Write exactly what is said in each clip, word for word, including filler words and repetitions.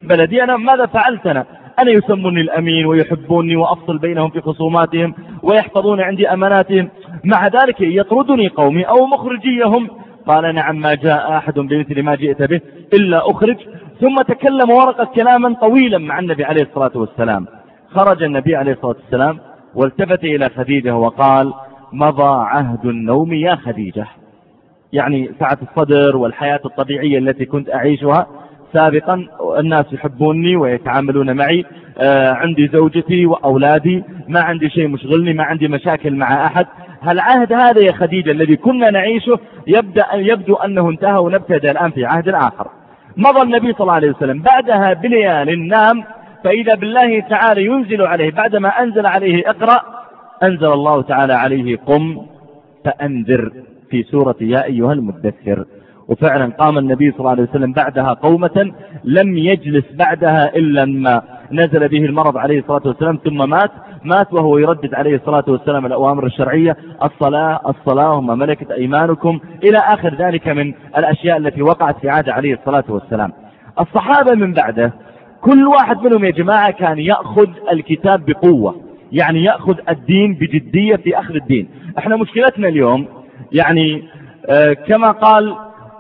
بلدي أنا ماذا فعلت أنا أنا يسموني الأمين ويحبوني وأفصل بينهم في خصوماتهم ويحفظون عندي أماناتهم، مع ذلك يطردني قومي أو مخرجيهم. قال نعم ما جاء أحد بمثل ما جئت به إلا أخرج. ثم تكلم ورقة كلاما طويلا مع النبي عليه الصلاة والسلام. خرج النبي عليه الصلاة والسلام والتفت إلى خديجة وقال مضى عهد النوم يا خديجة، يعني سعة الصدر والحياة الطبيعية التي كنت أعيشها سابقا، الناس يحبوني ويتعاملون معي، آه عندي زوجتي وأولادي، ما عندي شيء مشغلني، ما عندي مشاكل مع أحد. هالعهد هذا يا خديجة الذي كنا نعيشه يبدأ يبدو أنه انتهى ونبتدأ الآن في عهد آخر. مضى النبي صلى الله عليه وسلم بعدها بليال نام، فإذا بالله تعالى ينزل عليه بعدما أنزل عليه اقرأ، أنزل الله تعالى عليه قم فأنذر في سورة يا أيها المدثر. وفعلا قام النبي صلى الله عليه وسلم بعدها قومة لم يجلس بعدها إلا ما نزل به المرض عليه الصلاة والسلام، ثم مات مات وهو يردد عليه الصلاة والسلام الأوامر الشرعية، الصلاة الصلاة وما ملكت أيمانكم إلى آخر ذلك من الأشياء التي وقعت في عهد عليه الصلاة والسلام. الصحابة من بعده كل واحد منهم يا جماعة كان يأخذ الكتاب بقوة، يعني يأخذ الدين بجدية في أخذ الدين. احنا مشكلتنا اليوم يعني آه كما قال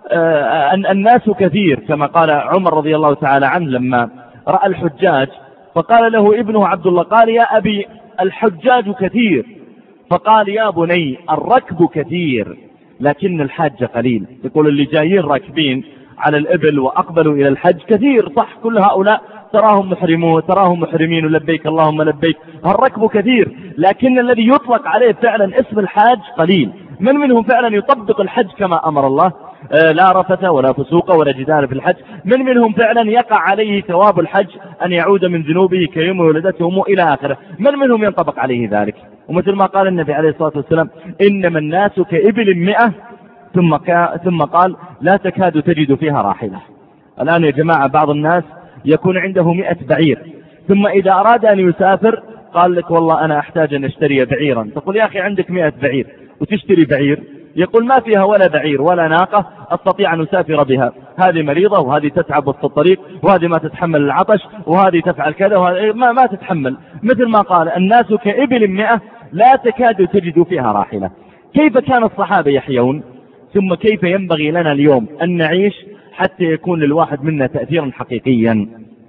آه الناس كثير، كما قال عمر رضي الله تعالى عنه لما رأى الحجاج فقال له ابنه عبد الله، قال يا أبي الحجاج كثير، فقال يا بني الركب كثير لكن الحاج قليل. يقول اللي جايين راكبين على الإبل وأقبلوا إلى الحج كثير، صح كل هؤلاء تراهم محرمون تراهم محرمين ولبيك اللهم لبيك، الركب كثير، لكن الذي يطلق عليه فعلا اسم الحاج قليل. من منهم فعلا يطبق الحج كما أمر الله، آه لا رفث ولا فسوق ولا جدال في الحج. من منهم فعلا يقع عليه ثواب الحج أن يعود من ذنوبه كيوم ولدته أمه إلى آخره. من منهم ينطبق عليه ذلك؟ ومثل ما قال النبي عليه الصلاة والسلام إنما الناس كإبل مئة، ثم, ثم قال لا تكاد تجد فيها راحلة. الآن يا جماعة بعض الناس يكون عنده مئة بعير، ثم إذا أراد أن يسافر قال لك والله أنا أحتاج أن أشتري بعيرا. تقول يا أخي عندك مئة بعير وتشتري بعير؟ يقول ما فيها ولا بعير ولا ناقة أستطيع أن أسافر بها، هذه مريضة وهذه تتعب وسط الطريق وهذه ما تتحمل العطش وهذه تفعل كذا وهذه ما, ما تتحمل. مثل ما قال الناس كإبل مئة لا تكاد تجد فيها راحلة. كيف كان الصحابة يحيون؟ ثم كيف ينبغي لنا اليوم أن نعيش حتى يكون للواحد منا تأثيرا حقيقيا؟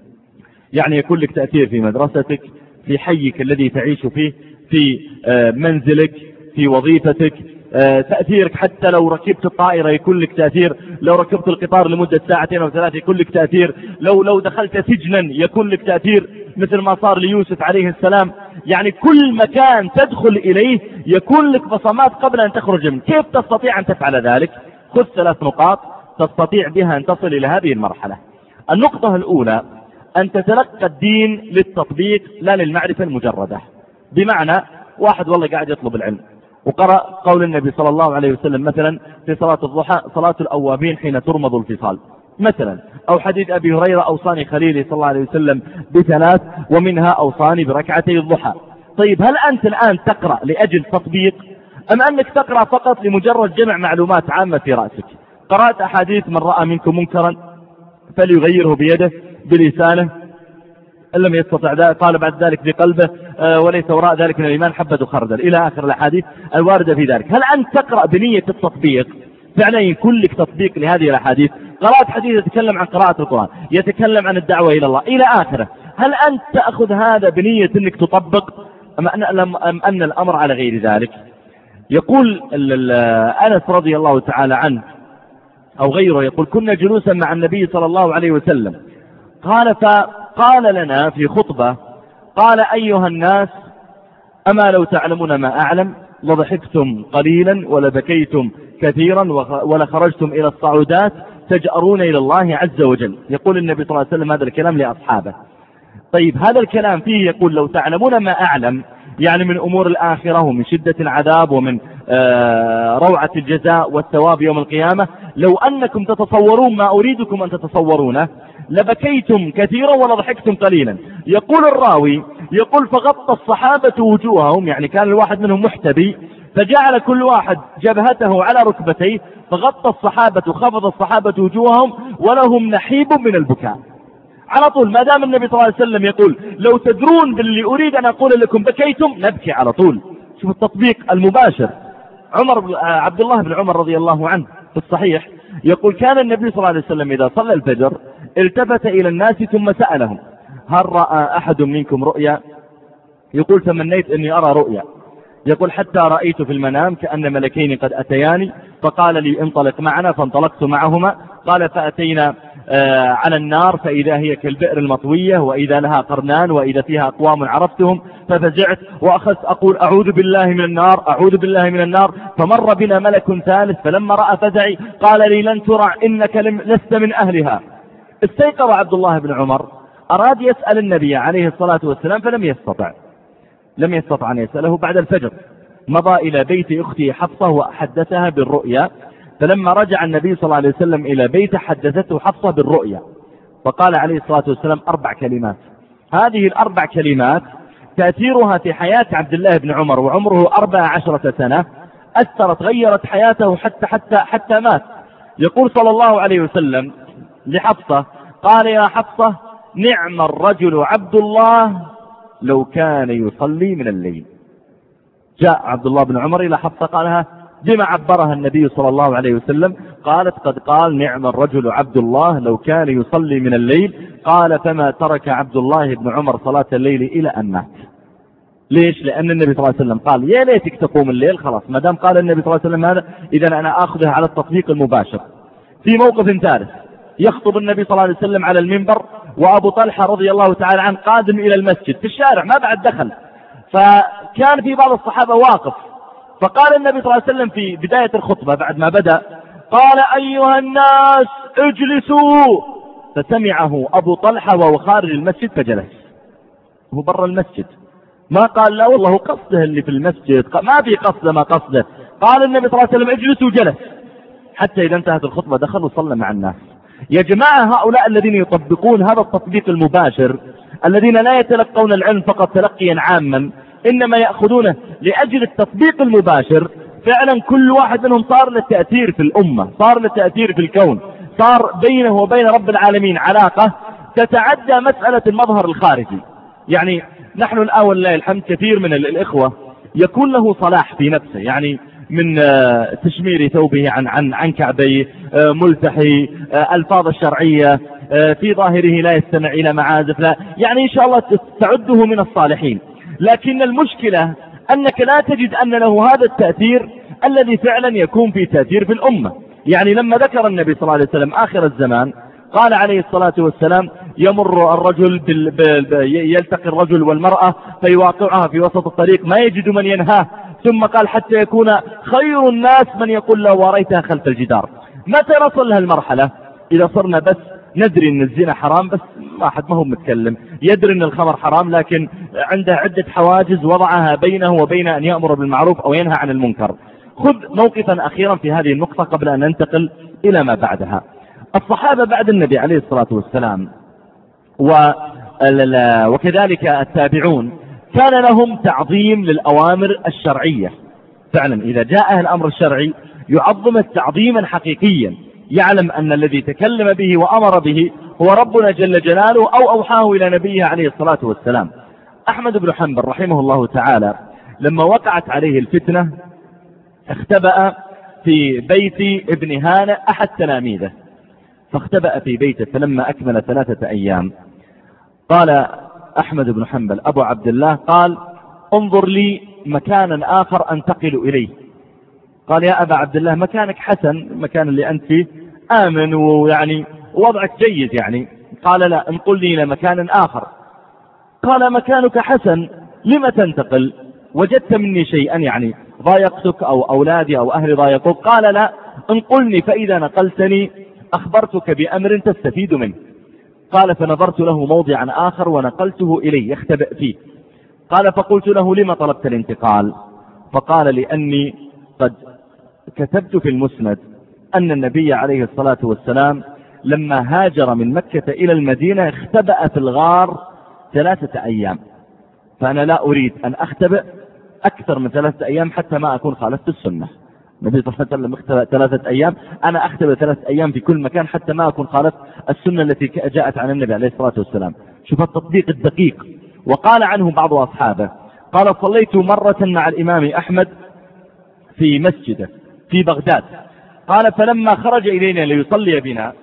يعني يكون لك تأثير في مدرستك، في حيك الذي تعيش فيه، في منزلك، في وظيفتك، تأثيرك حتى لو ركبت الطائرة يكون لك تأثير، لو ركبت القطار لمدة ساعتين أو ثلاثة يكون لك تأثير، لو لو دخلت سجنا يكون لك تأثير مثل ما صار ليوسف عليه السلام. يعني كل مكان تدخل إليه يكون لك بصمات قبل أن تخرج منه. كيف تستطيع أن تفعل ذلك؟ خذ ثلاث نقاط تستطيع بها أن تصل إلى هذه المرحلة. النقطة الأولى أن تتلقى الدين للتطبيق لا للمعرفة المجردة. بمعنى واحد والله قاعد يطلب العلم وقرأ قول النبي صلى الله عليه وسلم مثلا في صلاة الضحى صلاة الأوابين حين ترمض الفصال مثلا، أو حديث أبي هريرة أوصاني خليلي صلى الله عليه وسلم بثلاث ومنها أوصاني بركعتي الضحى. طيب هل أنت الآن تقرأ لأجل تطبيق أم أنك تقرأ فقط لمجرد جمع معلومات عامة في رأسك؟ قرأت أحاديث من رأى منكم منكرا فليغيره بيده بلسانه إن لم يستطع ذلك قال بعد ذلك بقلبه آه وليس وراء ذلك من الإيمان حبة خردل إلى آخر الأحاديث الواردة في ذلك. هل أنت تقرأ بنية التطبيق؟ فعلا يكون لك تطبيق لهذه الأحاديث. قرأت حديث يتكلم عن قراءة القرآن، يتكلم عن الدعوة إلى الله إلى آخره، هل أنت تأخذ هذا بنية أنك تطبق أم أن, أم أن الأمر على غير ذلك؟ يقول أنس رضي الله تعالى عنه أو غيره يقول كنا جلوسا مع النبي صلى الله عليه وسلم قال فقال لنا في خطبة قال أيها الناس أما لو تعلمون ما أعلم لضحكتم قليلا ولبكيتم كثيرا ولخرجتم إلى الصعودات تجأرون إلى الله عز وجل. يقول النبي صلى الله عليه وسلم هذا الكلام لأصحابه. طيب هذا الكلام فيه يقول لو تعلمون ما أعلم يعني من أمور الآخرة ومن شدة العذاب ومن آه روعة الجزاء والثواب يوم القيامة، لو أنكم تتصورون ما أريدكم أن تتصورونه لبكيتم كثيرا ولضحكتم قليلا. يقول الراوي يقول فغطى الصحابة وجوههم، يعني كان الواحد منهم محتبي فجعل كل واحد جبهته على ركبتيه فغطى الصحابة خفض الصحابة وجوههم ولهم نحيب من البكاء. على طول. ما دام النبي صلى الله عليه وسلم يقول لو تدرون باللي أريد أن أقول لكم بكيتم، نبكي على طول. شوف التطبيق المباشر. عمر عبد الله بن عمر رضي الله عنه في الصحيح يقول كان النبي صلى الله عليه وسلم إذا صلى الفجر التفت إلى الناس ثم سألهم هل رأى أحد منكم رؤيا؟ يقول تمنيت أني أرى رؤيا. يقول حتى رأيت في المنام كأن ملكين قد أتياني فقال لي انطلق معنا، فانطلقت معهما. قال فأتينا آه على النار فإذا هي كالبئر المطوية وإذا لها قرنان وإذا فيها أقوام عرفتهم، ففزعت وأخذت أقول أعوذ بالله من النار أعوذ بالله من النار. فمر بنا ملك ثالث فلما رأى فزعي قال لي لن ترع إنك لست من أهلها. استيقظ عبد الله بن عمر، أراد يسأل النبي عليه الصلاة والسلام فلم يستطع لم يستطع أن يسأله. بعد الفجر مضى إلى بيت أختي حفصة وحدثها بالرؤيا. فلما رجع النبي صلى الله عليه وسلم إلى بيته حدثته حفصة بالرؤيا، فقال عليه الصلاة والسلام أربع كلمات. هذه الأربع كلمات تأثيرها في حياة عبد الله بن عمر وعمره أربع عشرة سنة أثرت غيرت حياته حتى حتى حتى مات. يقول صلى الله عليه وسلم لحفصة قال يا حفصة نعم الرجل عبد الله لو كان يصلي من الليل. جاء عبد الله بن عمر إلى حفصة قالها بما عبرها النبي صلى الله عليه وسلم؟ قالت قد قال نعم الرجل عبد الله لو كان يصلي من الليل. قال فما ترك عبد الله بن عمر صلاة الليل إلى أن مات. ليش؟ لأن النبي صلى الله عليه وسلم قال يا ليتك تقوم الليل. خلاص ما دام قال النبي صلى الله عليه وسلم هذا إذا أنا أخذها على التطبيق المباشر. في موقف ثالث يخطب النبي صلى الله عليه وسلم على المنبر وأبو طلحة رضي الله تعالى عنه قادم إلى المسجد في الشارع ما بعد دخل، فكان في بعض الصحابة واقف، فقال النبي صلى الله عليه وسلم في بداية الخطبة بعد ما بدأ قال أيها الناس اجلسوا، فسمعه أبو طلحة وهو خارج المسجد فجلس. هو برا المسجد ما قال لا والله قصده اللي في المسجد، ما في قصده ما قصده. قال النبي صلى الله عليه وسلم اجلسوا وجلس حتى إذا انتهت الخطبة دخل وصلى مع الناس. يا جماعة هؤلاء الذين يطبقون هذا التطبيق المباشر الذين لا يتلقون العلم فقط تلقيا عاما إنما يأخذونه لأجل التطبيق المباشر، فعلا كل واحد منهم صار له تأثير في الأمة، صار له تأثير في الكون، صار بينه وبين رب العالمين علاقة تتعدى مسألة المظهر الخارجي. يعني نحن الآن والله الحمد كثير من الإخوة يكون له صلاح في نفسه، يعني من تشمير ثوبه عن عن عن كعبيه، ملتحي، الفاظ الشرعية في ظاهره لا يستمع إلى معازف، لا يعني إن شاء الله تعده من الصالحين. لكن المشكلة أنك لا تجد أن له هذا التأثير الذي فعلا يكون في تأثير في الأمة. يعني لما ذكر النبي صلى الله عليه وسلم آخر الزمان قال عليه الصلاة والسلام يمر الرجل بال... بال... يلتقي الرجل والمرأة فيواقعها في وسط الطريق ما يجد من ينهاه، ثم قال حتى يكون خير الناس من يقول له وريتها خلف الجدار. متى نصل لها المرحلة؟ إذا صرنا بس ندري أن الزنا حرام بس واحد ما هو متكلم، يدري أن الخمر حرام لكن عنده عدة حواجز وضعها بينه وبين أن يأمر بالمعروف أو ينهى عن المنكر. خذ موقفا أخيرا في هذه النقطة قبل أن ننتقل إلى ما بعدها. الصحابة بعد النبي عليه الصلاة والسلام وكذلك التابعون كان لهم تعظيم للأوامر الشرعية. فعلا إذا جاء الأمر الشرعي يعظم تعظيما حقيقيا، يعلم أن الذي تكلم به وأمر به هو ربنا جل جلاله أو أوحاه إلى نبيه عليه الصلاة والسلام. أحمد بن حنبل رحمه الله تعالى لما وقعت عليه الفتنة اختبأ في بيت ابن هانئ أحد تلاميذه، فاختبأ في بيته. فلما أكمل ثلاثة أيام قال أحمد بن حنبل أبو عبد الله قال انظر لي مكانا آخر أنتقل إليه. قال يا أبا عبد الله مكانك حسن، المكان اللي أنت فيه آمن ويعني وضعك جيد يعني. قال لا انقل لي إلى مكان آخر. قال مكانك حسن لما تنتقل؟ وجدت مني شيئا يعني ضايقتك أو أولادي أو أهلي ضايقوك؟ قال لا انقلني فإذا نقلتني أخبرتك بأمر تستفيد منه. قال فنظرت له موضعا آخر ونقلته إليه يختبئ فيه. قال فقلت له لما طلبت الانتقال؟ فقال لأني قد كتبت في المسند أن النبي عليه الصلاة والسلام لما هاجر من مكة إلى المدينة اختبأ في الغار ثلاثة أيام، فأنا لا أريد أن أختبئ أكثر من ثلاثة أيام حتى ما أكون خالفت السنة. النبي صلى الله عليه وسلم اختبأ ثلاثة أيام، أنا أختبأ ثلاثة أيام في كل مكان حتى ما أكون خالف السنة التي جاءت عن النبي عليه الصلاة والسلام. شوف التطبيق الدقيق. وقال عنه بعض أصحابه قال صليت مرة مع الإمام أحمد في مسجده في بغداد، قال فلما خرج إلينا ليصلي بنا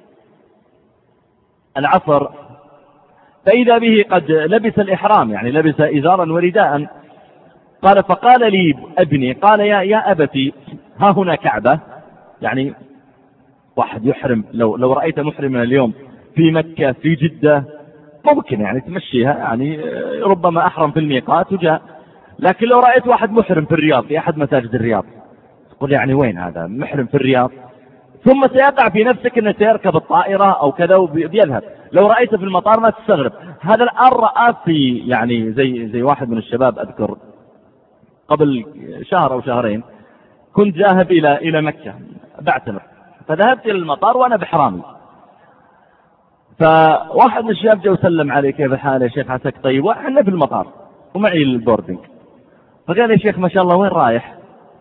العصر فإذا به قد لبس الإحرام، يعني لبس إزارا ورداء. قال فقال لي ابني قال يا, يا أبتي ها هنا كعبة، يعني واحد يحرم، لو, لو رأيت محرما اليوم في مكة في جدة ممكن يعني تمشيها، يعني ربما أحرم في الميقات وجاء، لكن لو رأيت واحد محرم في الرياض في أحد مساجد الرياض تقول يعني وين هذا محرم في الرياض، ثم سيقع في نفسك أنه سيركب الطائرة أو كذا وبيذهب. لو رأيته في المطار ما تستغرب. هذا الآن رأى في يعني زي زي واحد من الشباب أذكر قبل شهر أو شهرين كنت ذاهب إلى إلى مكة بعتمر، فذهبت إلى المطار وأنا بحرامي، فواحد من الشباب جاء وسلم علي كيف حالك يا شيخ عساك طيب، وإحنا في المطار ومعي البوردنج، فقال يا شيخ ما شاء الله وين رايح؟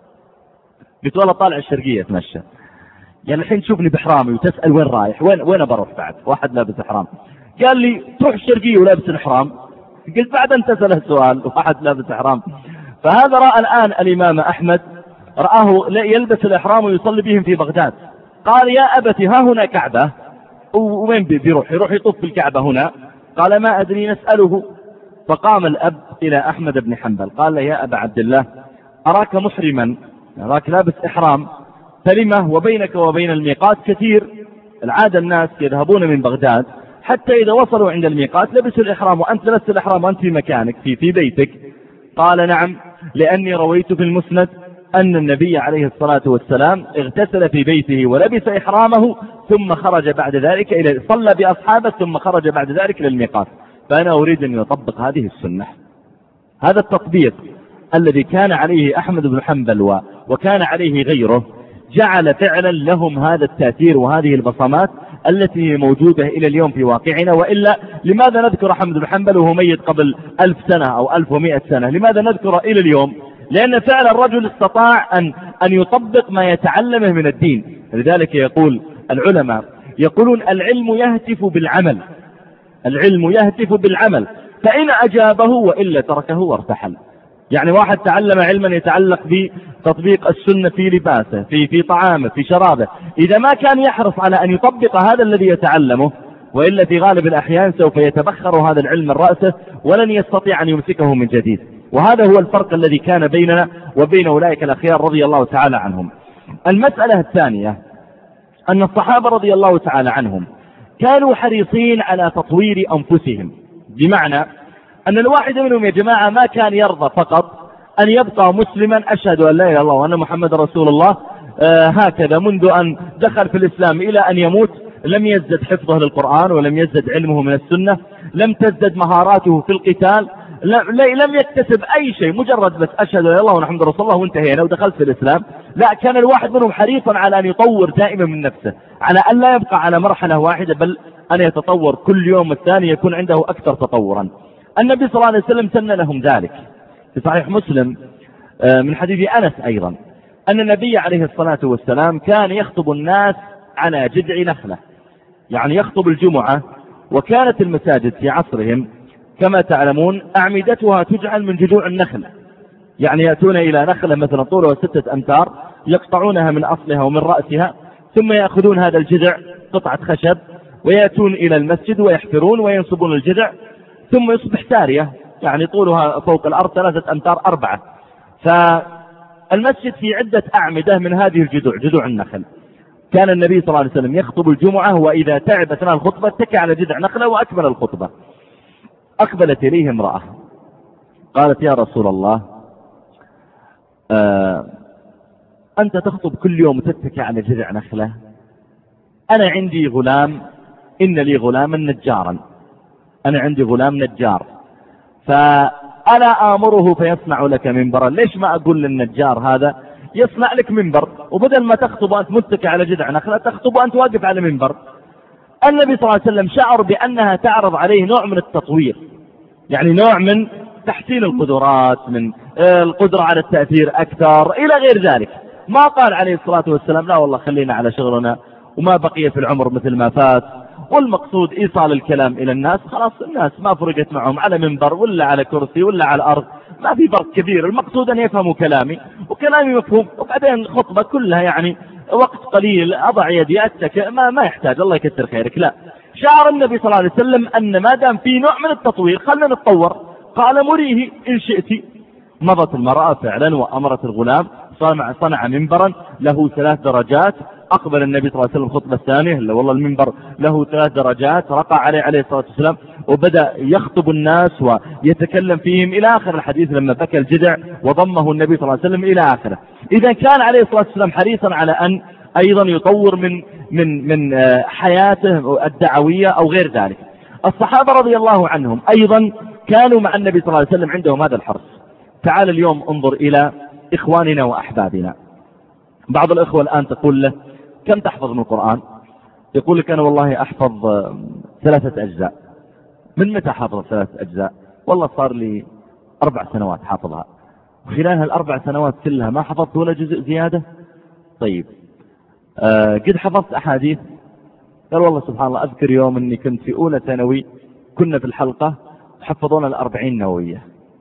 قلت والله طالع الشرقية اتمشى. يعني الحين تشوفني بحرامي وتسأل وين رايح، وين وين بروح بعد واحد لابس إحرام؟ قال لي تروح الشرقية ولابس الإحرام. قلت بعد أنت تسأله السؤال واحد لابس إحرام. فهذا رأى الآن الإمام أحمد رآه يلبس الإحرام ويصلي بهم في بغداد. قال يا أبتي ها هنا كعبة، وين بيروح؟ يروح يطوف في الكعبة هنا. قال ما أدري نسأله. فقام الأب إلى أحمد بن حنبل قال يا أبا عبد الله أراك محرما، أراك لابس إحرام، فلمه وبينك وبين الميقات كثير، العادة الناس يذهبون من بغداد حتى إذا وصلوا عند الميقات لبسوا الإحرام وأنت لبست الإحرام وأنت في مكانك في, في بيتك. قال نعم، لأني رويت في المسند أن النبي عليه الصلاة والسلام اغتسل في بيته ولبس إحرامه ثم خرج بعد ذلك إلى صلى بأصحابه ثم خرج بعد ذلك إلى الميقات، فأنا أريد أن يطبق هذه السنة. هذا التطبيق الذي كان عليه أحمد بن حنبل وكان عليه غيره جعل فعلا لهم هذا التأثير وهذه البصمات التي موجودة إلى اليوم في واقعنا. وإلا لماذا نذكر أحمد بن حنبل وهو ميت قبل ألف سنة أو ألف ومئة سنة؟ لماذا نذكره إلى اليوم؟ لأن فعلا الرجل استطاع أن, أن يطبق ما يتعلمه من الدين. لذلك يقول العلماء يقولون العلم يهتف بالعمل، العلم يهتف بالعمل، فإن أجابه وإلا تركه وارتحل. يعني واحد تعلم علما يتعلق بتطبيق السنة في لباسه في في طعامه في شرابه، إذا ما كان يحرص على أن يطبق هذا الذي يتعلمه وإلا في غالب الأحيان سوف يتبخر هذا العلم من رأسه ولن يستطيع أن يمسكه من جديد. وهذا هو الفرق الذي كان بيننا وبين أولئك الأخيار رضي الله تعالى عنهم. المسألة الثانية أن الصحابة رضي الله تعالى عنهم كانوا حريصين على تطوير أنفسهم، بمعنى أن الواحد منهم يا جماعة ما كان يرضى فقط أن يبقى مسلما أشهد أن لا إله إلا الله وأن محمد رسول الله آه هكذا منذ أن دخل في الإسلام إلى أن يموت، لم يزدد حفظه للقرآن ولم يزدد علمه من السنة، لم تزدد مهاراته في القتال، لم يكتسب أي شيء، مجرد بس أشهد أن لا إله إلا الله ومحمد رسول الله وانتهينا ودخلت في الإسلام. لا، كان الواحد منهم حريصا على أن يطور دائما من نفسه، على أن لا يبقى على مرحلة واحدة بل أن يتطور كل يوم الثاني يكون عنده أكثر تطورا. النبي صلى الله عليه وسلم سن لهم ذلك في صحيح مسلم من حديث أنس أيضا أن النبي عليه الصلاة والسلام كان يخطب الناس على جذع نخلة، يعني يخطب الجمعة، وكانت المساجد في عصرهم كما تعلمون أعمدتها تجعل من جذوع النخل، يعني يأتون إلى نخلة مثلا طولها ستة أمتار يقطعونها من أصلها ومن رأسها ثم يأخذون هذا الجذع قطعة خشب ويأتون إلى المسجد ويحفرون وينصبون الجذع ثم يصبح سارية، يعني طولها فوق الأرض ثلاثة أمتار أربعة. فالمسجد في عدة أعمدة من هذه الجذوع، جذوع النخل. كان النبي صلى الله عليه وسلم يخطب الجمعة وإذا تعب أثناء الخطبة اتكى على جذع نخلة وأكمل الخطبة. أقبلت إليه امرأة قالت يا رسول الله آه أنت تخطب كل يوم تتكى على جذع نخلة، أنا عندي غلام، إن لي غلاما نجارا، أنا عندي غلام نجار، فألا آمره فيصنع لك منبرا، ليش ما أقول للنجار هذا يصنع لك منبر، وبدل ما تخطب أنت متكى على جذع نخلة تخطب أنت واقف على منبر. النبي صلى الله عليه وسلم شعر بأنها تعرض عليه نوع من التطوير، يعني نوع من تحسين القدرات، من القدرة على التأثير أكثر إلى غير ذلك. ما قال عليه الصلاة والسلام لا والله خلينا على شغلنا وما بقي في العمر مثل ما فات، والمقصود إيصال الكلام إلى الناس. خلاص الناس ما فرقت معهم على منبر ولا على كرسي ولا على الأرض، ما في فرق كبير، المقصود أن يفهموا كلامي وكلامي مفهوم. وبعدين الخطبة كلها يعني وقت قليل، أضع يدي أتكئ، ما, ما يحتاج، الله يكثر خيرك. لا، شعر النبي صلى الله عليه وسلم أن ما دام في نوع من التطوير خلنا نتطور. قال مريه إن شئت. مضت المرأة فعلا وأمرت الغلام، صنع, صنع منبرا له ثلاث درجات. أقبل النبي صلى الله عليه وسلم الخطبة الثانية، والله المنبر له ثلاث درجات، رقع عليه عليه الصلاة والسلام وبدأ يخطب الناس ويتكلم فيهم إلى آخر الحديث لما بكى الجدع وضمه النبي صلى الله عليه وسلم إلى آخره. إذا كان عليه الصلاة والسلام حريصا على أن أيضا يطور من من من حياته الدعوية أو غير ذلك. الصحابة رضي الله عنهم أيضا كانوا مع النبي صلى الله عليه وسلم عندهم هذا الحرص. تعال اليوم انظر إلى إخواننا وأحبابنا. بعض الإخوة الآن تقول له كم تحفظ من القرآن؟ يقول لك أنا والله أحفظ ثلاثة أجزاء. من متى حافظ ثلاثة أجزاء؟ والله صار لي أربع سنوات حافظها، وخلال هالأربع سنوات كلها ما حفظت ولا جزء زيادة. طيب آه قد حفظت أحاديث؟ قال والله سبحان الله أذكر يوم أني كنت في أولى ثانوي، كنا في الحلقة حفظونا الأربعين نووية،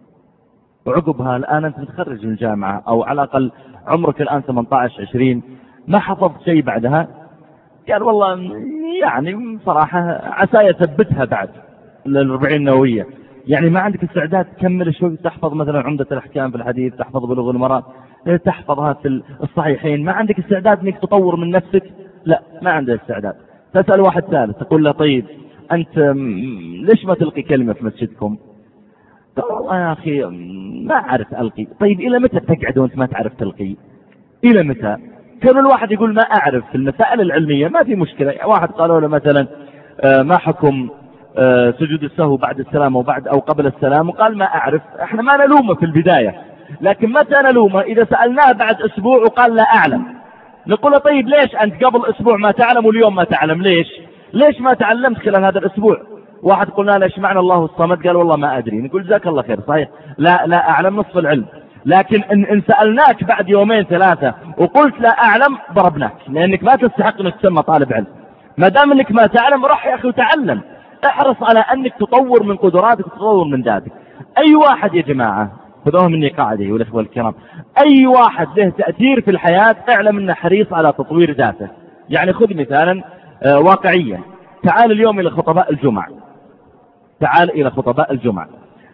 وعقبها الآن أنت متخرج من الجامعة أو على الأقل عمرك الآن ثمانية عشر عشرين، ما حفظت شيء بعدها. قال والله يعني صراحة عسى يثبتها بعد الأربعين نووية، يعني ما عندك استعداد تكمل شوي تحفظ مثلا عمدة الأحكام في الحديث، تحفظ بلوغ المرام، تحفظها في الصحيحين، ما عندك استعداد انك تطور من نفسك؟ لا، ما عنده استعداد. تسأل واحد ثالث تقول له طيب أنت ليش ما تلقي كلمة في مسجدكم؟ قال والله يا أخي ما أعرف ألقي. طيب إلى متى تقعد وأنت ما تعرف تلقي؟ إلى متى؟ كان الواحد يقول ما أعرف في المسائل العلمية ما في مشكلة. واحد قالوا له مثلا ما حكم سجود السهو بعد السلام وبعد أو قبل السلام، وقال ما أعرف. احنا ما نلومه في البداية، لكن متى نلومه؟ إذا سألناه بعد أسبوع وقال لا أعلم، نقول له طيب ليش أنت قبل أسبوع ما تعلم واليوم ما تعلم؟ ليش ليش ما تعلمت خلال هذا الأسبوع؟ واحد قلنا له ايش معنى الله الصمد؟ قال والله ما أدري. نقول جزاك الله خير، صحيح لا لا أعلم نصف العلم، لكن إن, إن سألناك بعد يومين ثلاثة وقلت لا أعلم ضربناك، لأنك ما تستحق أنك تسمى طالب علم. ما دام أنك ما تعلم رح يا أخي وتعلم، احرص على أنك تطور من قدراتك وتطور من ذاتك. أي واحد يا جماعة خذوها مني قاعدة والإخوة الكرام، أي واحد له تأثير في الحياة اعلم أنه حريص على تطوير ذاته. يعني خذ مثالا واقعيا، تعال اليوم إلى خطباء الجمعة، تعال إلى خطباء الجمعة،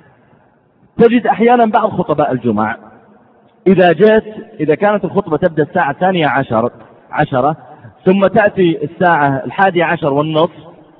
تجد أحيانا بعض خطباء الجمعة إذا جاءت إذا كانت الخطبة تبدأ الساعة الثانية عشر عشرة ثم تأتي الساعة الحادية عشر والنصف،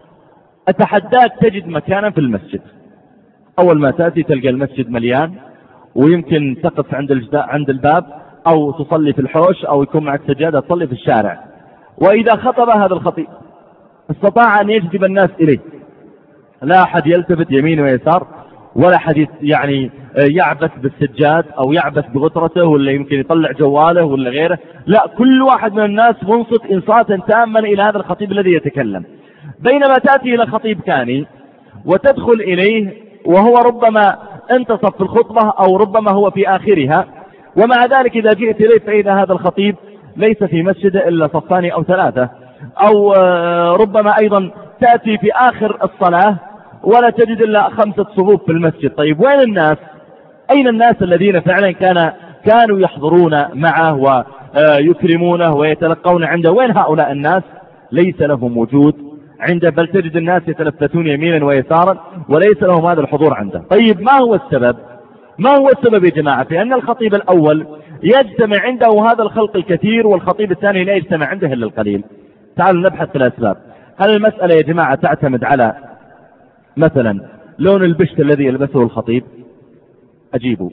أتحداك تجد مكانا في المسجد. أول ما تأتي تلقى المسجد مليان، ويمكن تقف عند عند الباب أو تصلي في الحوش أو يكون معك سجادة تصلي في الشارع. وإذا خطب هذا الخطيب استطاع أن يجذب الناس إليه، لا أحد يلتفت يمين ويسار، ولا أحد يعني يعبث بالسجاد أو يعبث بغطرته ولا يمكن يطلع جواله ولا غيره، لا، كل واحد من الناس منصت إنصاتا تاما إلى هذا الخطيب الذي يتكلم. بينما تأتي إلى خطيب ثاني وتدخل إليه وهو ربما انتصف في الخطبة أو ربما هو في آخرها، ومع ذلك إذا جئت إليه فإذا هذا الخطيب ليس في مسجده إلا صفان أو ثلاثة، أو ربما أيضا تأتي في آخر الصلاة ولا تجد إلا خمسة صفوف في المسجد. طيب وين الناس؟ أين الناس الذين فعلا كان كانوا يحضرون معه ويكرمونه ويتلقون عنده؟ وين هؤلاء الناس؟ ليس لهم وجود عنده، بل تجد الناس يتلفتون يمينا ويسارا وليس لهم هذا الحضور عنده. طيب ما هو السبب؟ ما هو السبب يا جماعة؟ في أن الخطيب الأول يجتمع عنده هذا الخلق الكثير، والخطيب الثاني لا يجتمع عنده إلا القليل. تعالوا نبحث في الأسباب. هل المسألة يا جماعة تعتمد على مثلا لون البشت الذي يلبسه الخطيب؟ أجيبوا،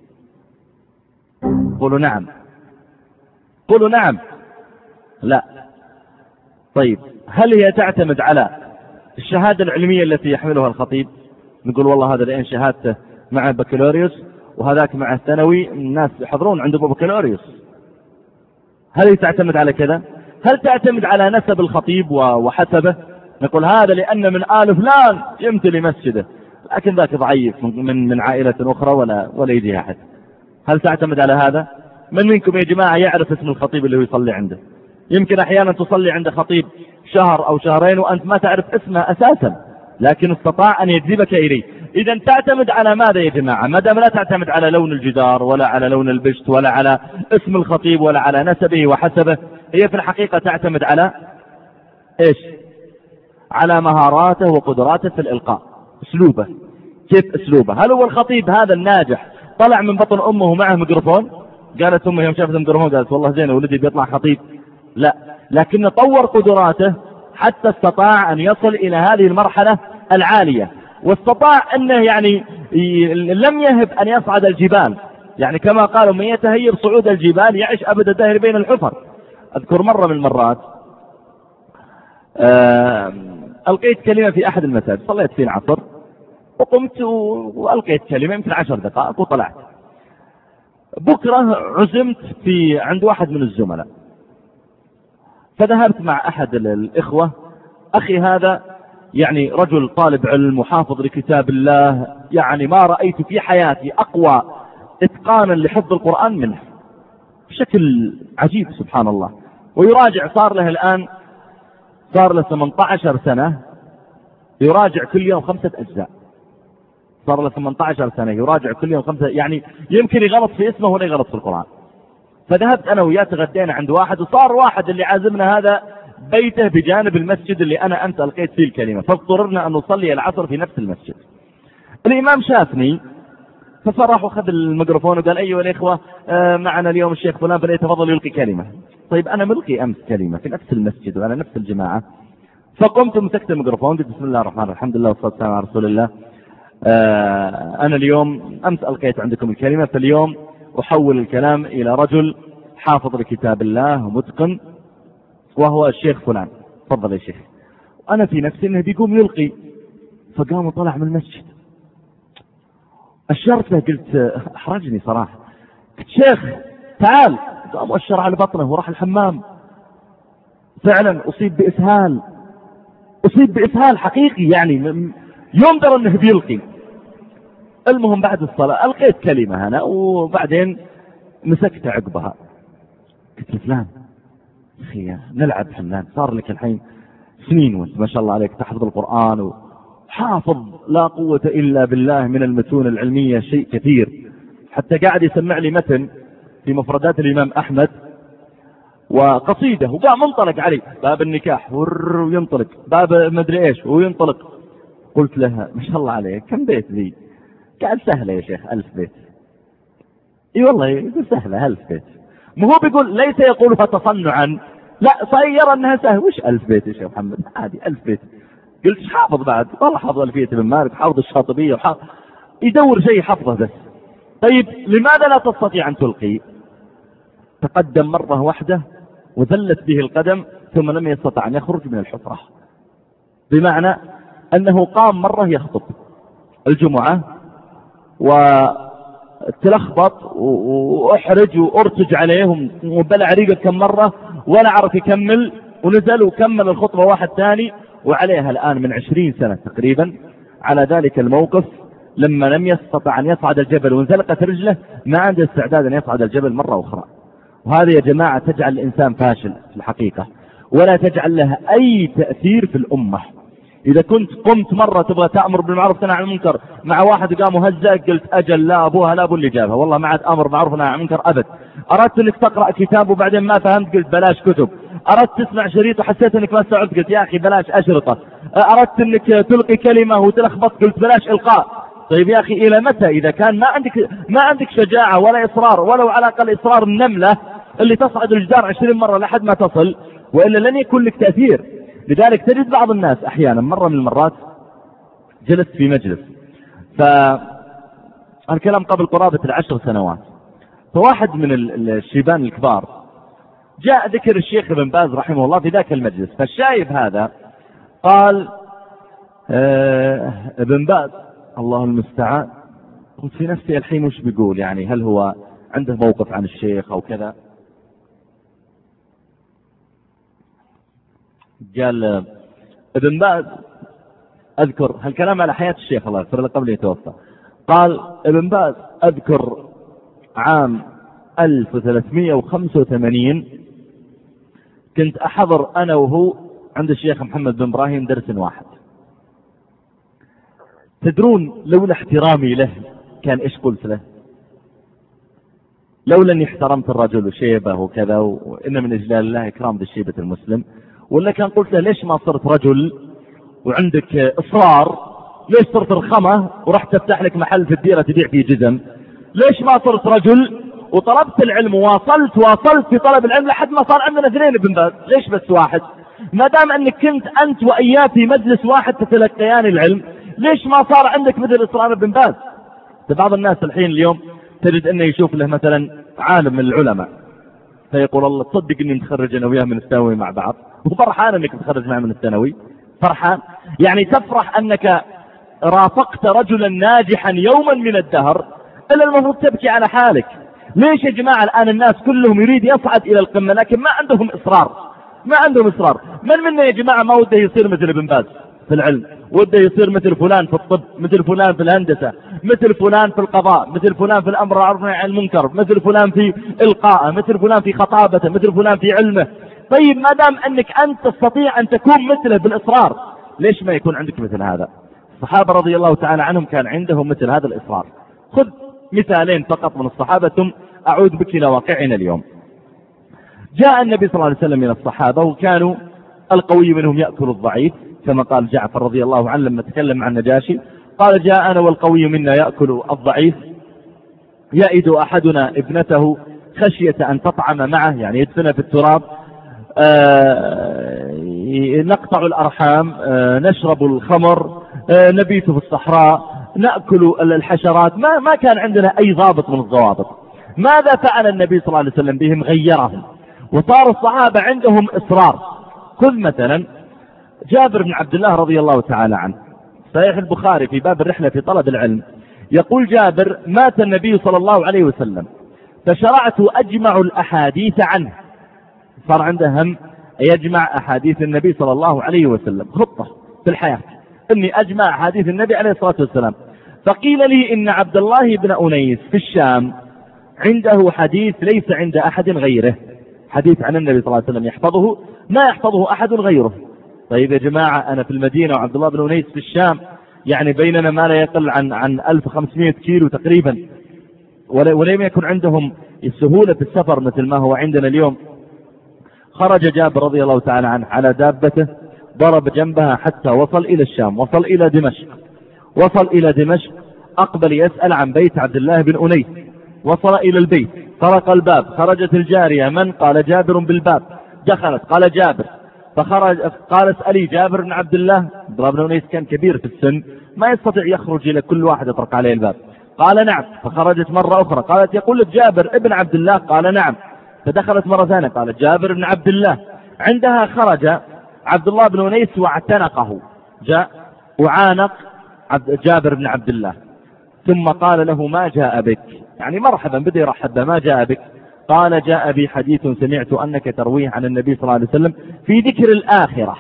قولوا نعم، قولوا نعم. لا. طيب هل هي تعتمد على الشهادة العلمية التي يحملها الخطيب؟ نقول والله هذا لأن شهادته مع بكالوريوس وهذاك مع الثانوي، الناس يحضرون عنده بكالوريوس. هل هي تعتمد على كذا؟ هل تعتمد على نسب الخطيب وحسبه؟ نقول هذا لأن من آل فلان يمتلي مسجده، لكن ذاك ضعيف من من عائلة أخرى ولا ولا يجي أحد. هل تعتمد على هذا؟ من منكم يا جماعة يعرف اسم الخطيب اللي هو يصلي عنده؟ يمكن أحيانا تصلي عند خطيب شهر أو شهرين وأنت ما تعرف اسمه أساسا، لكن استطاع أن يجذبك إليه. إذا تعتمد على ماذا يا جماعة؟ ما دام لا تعتمد على لون الجدار ولا على لون البشت ولا على اسم الخطيب ولا على نسبه وحسبه، هي في الحقيقة تعتمد على إيش؟ على مهاراته وقدراته في الإلقاء، أسلوبه، كيف أسلوبه. هل هو الخطيب هذا الناجح طلع من بطن أمه ومعه ميكروفون؟ قالت أمه يوم شافت الميكروفون قالت والله زين ولدي بيطلع خطيب؟ لا، لكن طور قدراته حتى استطاع أن يصل إلى هذه المرحلة العالية، واستطاع أنه يعني لم يهب أن يصعد الجبال، يعني كما قالوا من يتهيب صعود الجبال يعيش أبد الدهر بين الحفر. أذكر مرة من المرات ألقيت كلمة في أحد المساجد، صليت في العصر وقمت وألقيت كلمة يمكن عشر دقائق وطلعت. بكرة عزمت في عند واحد من الزملاء، فذهبت مع أحد الإخوة. أخي هذا يعني رجل طالب علم محافظ لكتاب الله، يعني ما رأيت في حياتي أقوى إتقانا لحفظ القرآن منه بشكل عجيب سبحان الله. ويراجع صار له الآن صار له ثمانية عشر سنة يراجع كل يوم خمسة أجزاء، صار له ثمانية عشر سنة يراجع كل يوم خمسة، يعني يمكن يغلط في اسمه ولا يغلط في القرآن. فذهبت أنا وياه تغدينا عند واحد، وصار واحد اللي عازمنا هذا بيته بجانب المسجد اللي أنا أمس ألقيت فيه الكلمة، فاضطررنا أن نصلي العصر في نفس المسجد. الإمام شافني فصرح وخذ الميكروفون وقال أيها الإخوة معنا اليوم الشيخ فلان فليتفضل يلقي كلمة. طيب أنا ملقي أمس كلمة في نفس المسجد وأنا نفس الجماعة. فقمت ومسكت الميكروفون قلت بسم الله الرحمن الرحيم الحمد لله والصلاة والسلام على رسول الله. أنا اليوم أمس ألقيت عندكم الكلمة، فاليوم أحول الكلام إلى رجل حافظ لكتاب الله ومتقن وهو الشيخ فلان، تفضل يا شيخ. أنا في نفسي أنه بيقوم يلقي، فقام وطلع من المسجد. أشرت له قلت أحرجني صراحة، قلت شيخ تعال. قام وأشر على بطنه وراح الحمام. فعلا أصيب بإسهال، أصيب بإسهال حقيقي، يعني ينظر أنه بيلقي. المهم بعد الصلاة ألقيت كلمة أنا، وبعدين مسكت عقبها قلت فلان أخي نلعب حنان، صار لك الحين سنين وانت ما شاء الله عليك تحفظ القرآن وحافظ لا قوة إلا بالله من المتون العلمية شيء كثير، حتى قاعد يسمع لي متن في مفردات الإمام أحمد وقصيدة، وقام منطلق علي باب النكاح وينطلق، باب مدري إيش وينطلق. قلت لها ما شاء الله عليك كم بيت ذي؟ قال سهلة يا شيخ ألف بيت. اي والله يقول سهلة ألف بيت، ما هو بيقول ليس يقولها تصنعا، لا صير انها سهل. وش ألف بيت يا شيخ محمد؟ عادي ألف بيت. قلت حافظ بعد؟ والله حافظ ألفية ابن مالك، حافظ الشاطبية، وحافظ يدور شيء حفظه بس. طيب لماذا لا تستطيع أن تلقي؟ تقدم مرة واحدة وذلت به القدم ثم لم يستطع أن يخرج من الحفرة، بمعنى أنه قام مرة يخطب الجمعة وتلخبط وأحرج وأرتج عليهم وبلع ريقه كم مرة ولا عرف يكمل، ونزل وكمل الخطبة واحد ثاني، وعليها الآن من عشرين سنة تقريبا على ذلك الموقف لما لم يستطع أن يصعد الجبل وانزلقت رجله، ما عنده استعداد أن يصعد الجبل مرة أخرى. وهذا يا جماعة تجعل الإنسان فاشل في الحقيقة، ولا تجعل له أي تأثير في الأمة. إذا كنت قمت مرة تبغى تأمر بالمعروف تنهى عن المنكر مع واحد قام مهزأ، قلت أجل لا أبوها لا أبو اللي جابها، والله ما عاد أمر معروف نهى عن المنكر أبد. أردت أنك تقرأ كتاب وبعدين ما فهمت، قلت بلاش كتب. أردت تسمع شريط وحسيت أنك ما استوعبت، قلت يا أخي بلاش أشرطة. أردت أنك تلقي كلمة وتلخبط، قلت بلاش إلقاء. طيب يا أخي إلى متى؟ إذا كان ما عندك ما عندك شجاعة ولا إصرار، ولو على الأقل إصرار النملة اللي تصعد الجدار عشرين مرة لحد ما تصل، وإلا لن يكون لك تأثير. لذلك تجد بعض الناس أحيانا مرة من المرات جلست في مجلس، فالكلام قبل قرابة العشر سنوات، فواحد من الشيبان الكبار جاء ذكر الشيخ ابن باز رحمه الله في ذاك المجلس، فالشايب هذا قال آه ابن باز الله المستعان. قلت في نفسي الحين وش بيقول، يعني هل هو عنده موقف عن الشيخ أو كذا؟ قال ابن باز أذكر هالكلام على حياة الشيخ الله يغفر له قبل يتوفى، قال ابن باز أذكر عام ألف وثلاثمائة وخمسة وثمانين كنت أحضر أنا وهو عند الشيخ محمد بن إبراهيم درس واحد. تدرون لولا احترامي له كان إيش قلت له؟ لولا أني احترمت الرجل وشيبه وكذا وإن من إجلال الله إكرام بالشيبة المسلم، ولا كان قلت له ليش ما صرت رجل وعندك إصرار؟ ليش صرت رخمة ورحت تفتح لك محل في الديرة تبيع فيه جزم؟ ليش ما صرت رجل وطلبت العلم وواصلت واصلت في طلب العلم لحد ما صار عندنا اثنين ابن باز؟ ليش بس واحد؟ ما دام أنك كنت أنت وإياه في مجلس واحد تتلقيان العلم، ليش ما صار عندك مثل إصرار ابن باز؟ بعض الناس الحين اليوم تجد أنه يشوف له مثلا عالم من العلماء فيقول الله تصدق أني متخرج أنا وياه من الثانوي مع بعض، وفرحان أنك متخرج معه من الثانوي، فرحان يعني تفرح أنك رافقت رجلا ناجحا يوما من الدهر، إلا المفروض تبكي على حالك. ليش يا جماعة الآن الناس كلهم يريد يصعد إلى القمة لكن ما عندهم إصرار؟ ما عندهم إصرار. من منا يا جماعة ما وده يصير مثل ابن باز في العلم، وده يصير مثل فلان في الطب، مثل فلان في الهندسة، مثل فلان في القضاء، مثل فلان في الأمر بالمعروف والنهي عن المنكر، مثل فلان في إلقاءه، مثل فلان في خطابته، مثل فلان في علمه. طيب ما دام أنك أنت تستطيع أن تكون مثله بالإصرار، ليش ما يكون عندك مثل هذا؟ الصحابة رضي الله تعالى عنهم كان عندهم مثل هذا الإصرار. خذ مثالين فقط من الصحابة ثم أعود بك إلى واقعنا اليوم. جاء النبي صلى الله عليه وسلم من الصحابة وكانوا القوي منهم يأكل الضعيف، كما قال جعفر رضي الله عنه لما تكلم عن النجاشي قال جاء أنا والقوي منا يأكل الضعيف، يئد أحدنا ابنته خشية أن تطعم معه، يعني يدفن في التراب، آه نقطع الأرحام، آه نشرب الخمر، آه نبيت في الصحراء، نأكل الحشرات. ما, ما كان عندنا أي ضابط من الضوابط. ماذا فعل النبي صلى الله عليه وسلم بهم؟ غيرهم وصار الصحابة عندهم إصرار. خذ مثلا جابر بن عبد الله رضي الله تعالى عنه، صحيح البخاري في باب الرحلة في طلب العلم، يقول جابر مات النبي صلى الله عليه وسلم فشرعت أجمع الأحاديث عنه. صار عنده هم يجمع أحاديث النبي صلى الله عليه وسلم، خطة في الحياة إني أجمع أحاديث النبي عليه الصلاة والسلام. فقيل لي إن عبد الله بن أنيس في الشام عنده حديث ليس عند أحد غيره، حديث عن النبي صلى الله عليه وسلم يحفظه ما يحفظه أحد غيره. طيب يا جماعة أنا في المدينة وعبد الله بن أنيس في الشام، يعني بيننا ما لا يقل عن عن ألف وخمسمائة كيلو تقريبا، ولم يكن عندهم السهولة في السفر مثل ما هو عندنا اليوم. خرج جابر رضي الله تعالى عنه على دابته، ضرب جنبها حتى وصل إلى الشام، وصل إلى دمشق، وصل إلى دمشق أقبل يسأل عن بيت عبد الله بن أنيس، وصل إلى البيت، طرق الباب، خرجت الجارية، من؟ قال جابر بالباب، دخلت، قال جابر، فخرج قال اسألي جابر بن عبد الله. عبد الله بن أنيس كان كبير في السن ما يستطيع يخرج إلى كل واحد يطرق عليه الباب، قال نعم. فخرجت مرة أخرى قالت يقول لك جابر ابن عبد الله، قال نعم. فدخلت مرة ثانية قالت جابر بن عبد الله. عندها خرج عبد الله بن أنيس واعتنقه، جاء وعانق جابر بن عبد الله، ثم قال له ما جاء بك؟ يعني مرحبا، بدأ يرحب، ما جاء بك؟ قال جاء بي حديث سمعت أنك ترويه عن النبي صلى الله عليه وسلم في ذكر الآخرة.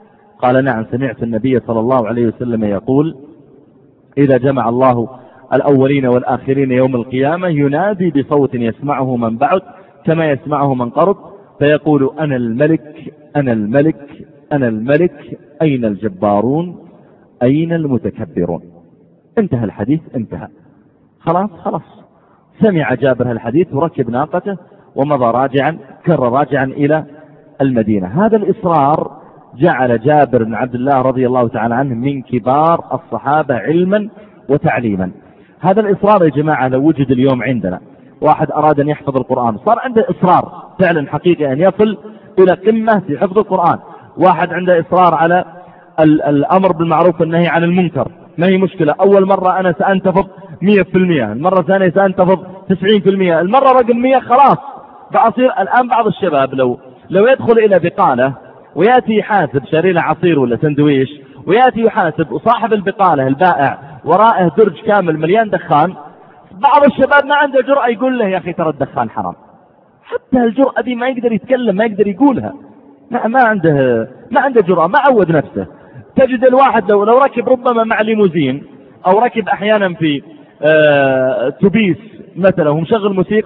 قال نعم سمعت النبي صلى الله عليه وسلم يقول إذا جمع الله الأولين والآخرين يوم القيامة ينادي بصوت يسمعه من بعد كما يسمعه من قرب، فيقول أنا الملك أنا الملك أنا الملك أين الجبارون أين المتكبرون. انتهى الحديث، انتهى، خلاص خلاص. سمع جابر الحديث وركب ناقته ومضى راجعا، كر راجعا إلى المدينة. هذا الإصرار جعل جابر بن عبد الله رضي الله تعالى عنه من كبار الصحابة علما وتعليما. هذا الإصرار يا جماعة لو وجد اليوم عندنا واحد أراد أن يحفظ القرآن، صار عنده إصرار فعلا حقيقي أن يصل إلى قمة في حفظ القرآن. واحد عنده إصرار على الأمر بالمعروف والنهي عن المنكر، ما هي مشكلة، أول مرة أنا سأنتفض مية في المية، المرة الثانية سأنتفض تسعين في المية، المرة رقم مية خلاص بأصير. الآن بعض الشباب لو لو يدخل إلى بقالة ويأتي يحاسب شاري له عصير ولا سندويش، ويأتي يحاسب وصاحب البقالة البائع ورائه درج كامل مليان دخان، بعض الشباب ما عنده جرأة يقول له يا أخي ترى الدخان حرام. حتى الجرأة دي ما يقدر يتكلم، ما يقدر يقولها، ما, ما عنده ما عنده جرأة، ما عود نفسه. تجد الواحد لو لو ركب ربما مع ليموزين أو ركب أحيانا في آه توبيس مثلا ومشغل موسيقى،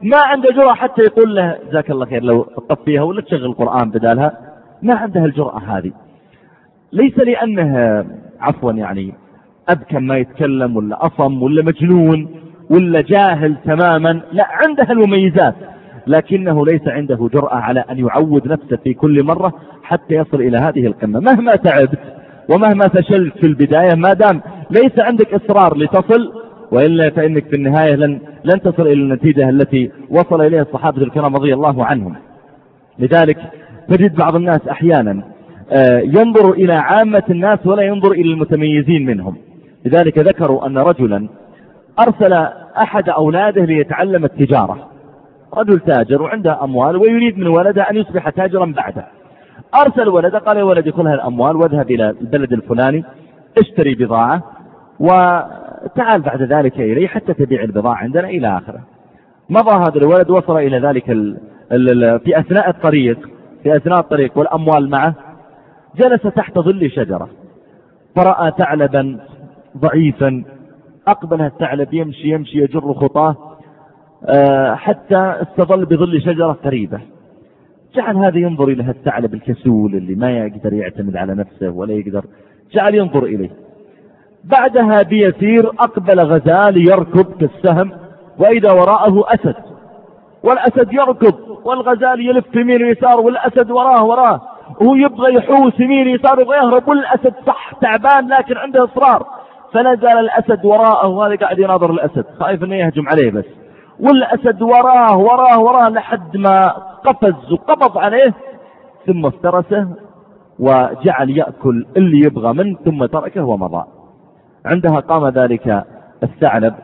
ما عنده جرأة حتى يقول له جزاك الله خير لو تطفيها ولا تشغل القرآن بدالها، ما عنده الجرأة هذه. ليس لأنه عفوا يعني أبكم ما يتكلم ولا أصم ولا مجنون ولا جاهل تماما، لا، عنده المميزات، لكنه ليس عنده جرأة على أن يعود نفسه في كل مرة حتى يصل إلى هذه القمة. مهما تعبت ومهما فشلت في البداية، ما دام ليس عندك إصرار لتصل، وإلا فإنك في النهاية لن, لن تصل إلى النتيجة التي وصل إليها الصحابة الكرام رضي الله عنهم. لذلك تجد بعض الناس أحيانا ينظر إلى عامة الناس ولا ينظر إلى المتميزين منهم. لذلك ذكروا أن رجلا أرسل أحد أولاده ليتعلم التجارة، رجل تاجر وعنده أموال ويريد من ولده أن يصبح تاجرا بعده. أرسل ولده قال يا ولدي خذ الأموال واذهب إلى البلد الفلاني اشتري بضاعة وتعال بعد ذلك إلي حتى تبيع البضاعة عندنا إلى آخره. مضى هذا الولد، وصل إلى ذلك ال ال في أثناء الطريق في أثناء الطريق والأموال معه، جلس تحت ظل شجرة فرأى ثعلبا ضعيفا، أقبل الثعلب يمشي يمشي يجر خطاه حتى استظل بظل شجرة قريبة. جعل هذا ينظر إلى الثعلب الكسول اللي ما يقدر يعتمد على نفسه ولا يقدر، جعل ينظر إليه. بعدها بيسير أقبل غزال يركض كالسهم، وإذا وراءه أسد، والأسد يركض والغزال يلف يمين ويسار والأسد وراه وراه، وهو يبغى يحوس يمين يسار يبغى يهرب، والأسد صح تعبان لكن عنده إصرار، فلا زال الأسد وراءه وهذا قاعد يناظر الأسد خايف أنه يهجم عليه بس، والأسد وراه وراه وراه لحد ما قفز وقبض عليه ثم افترسه وجعل يأكل اللي يبغى منه ثم تركه ومضى. عندها قام ذلك الثعلب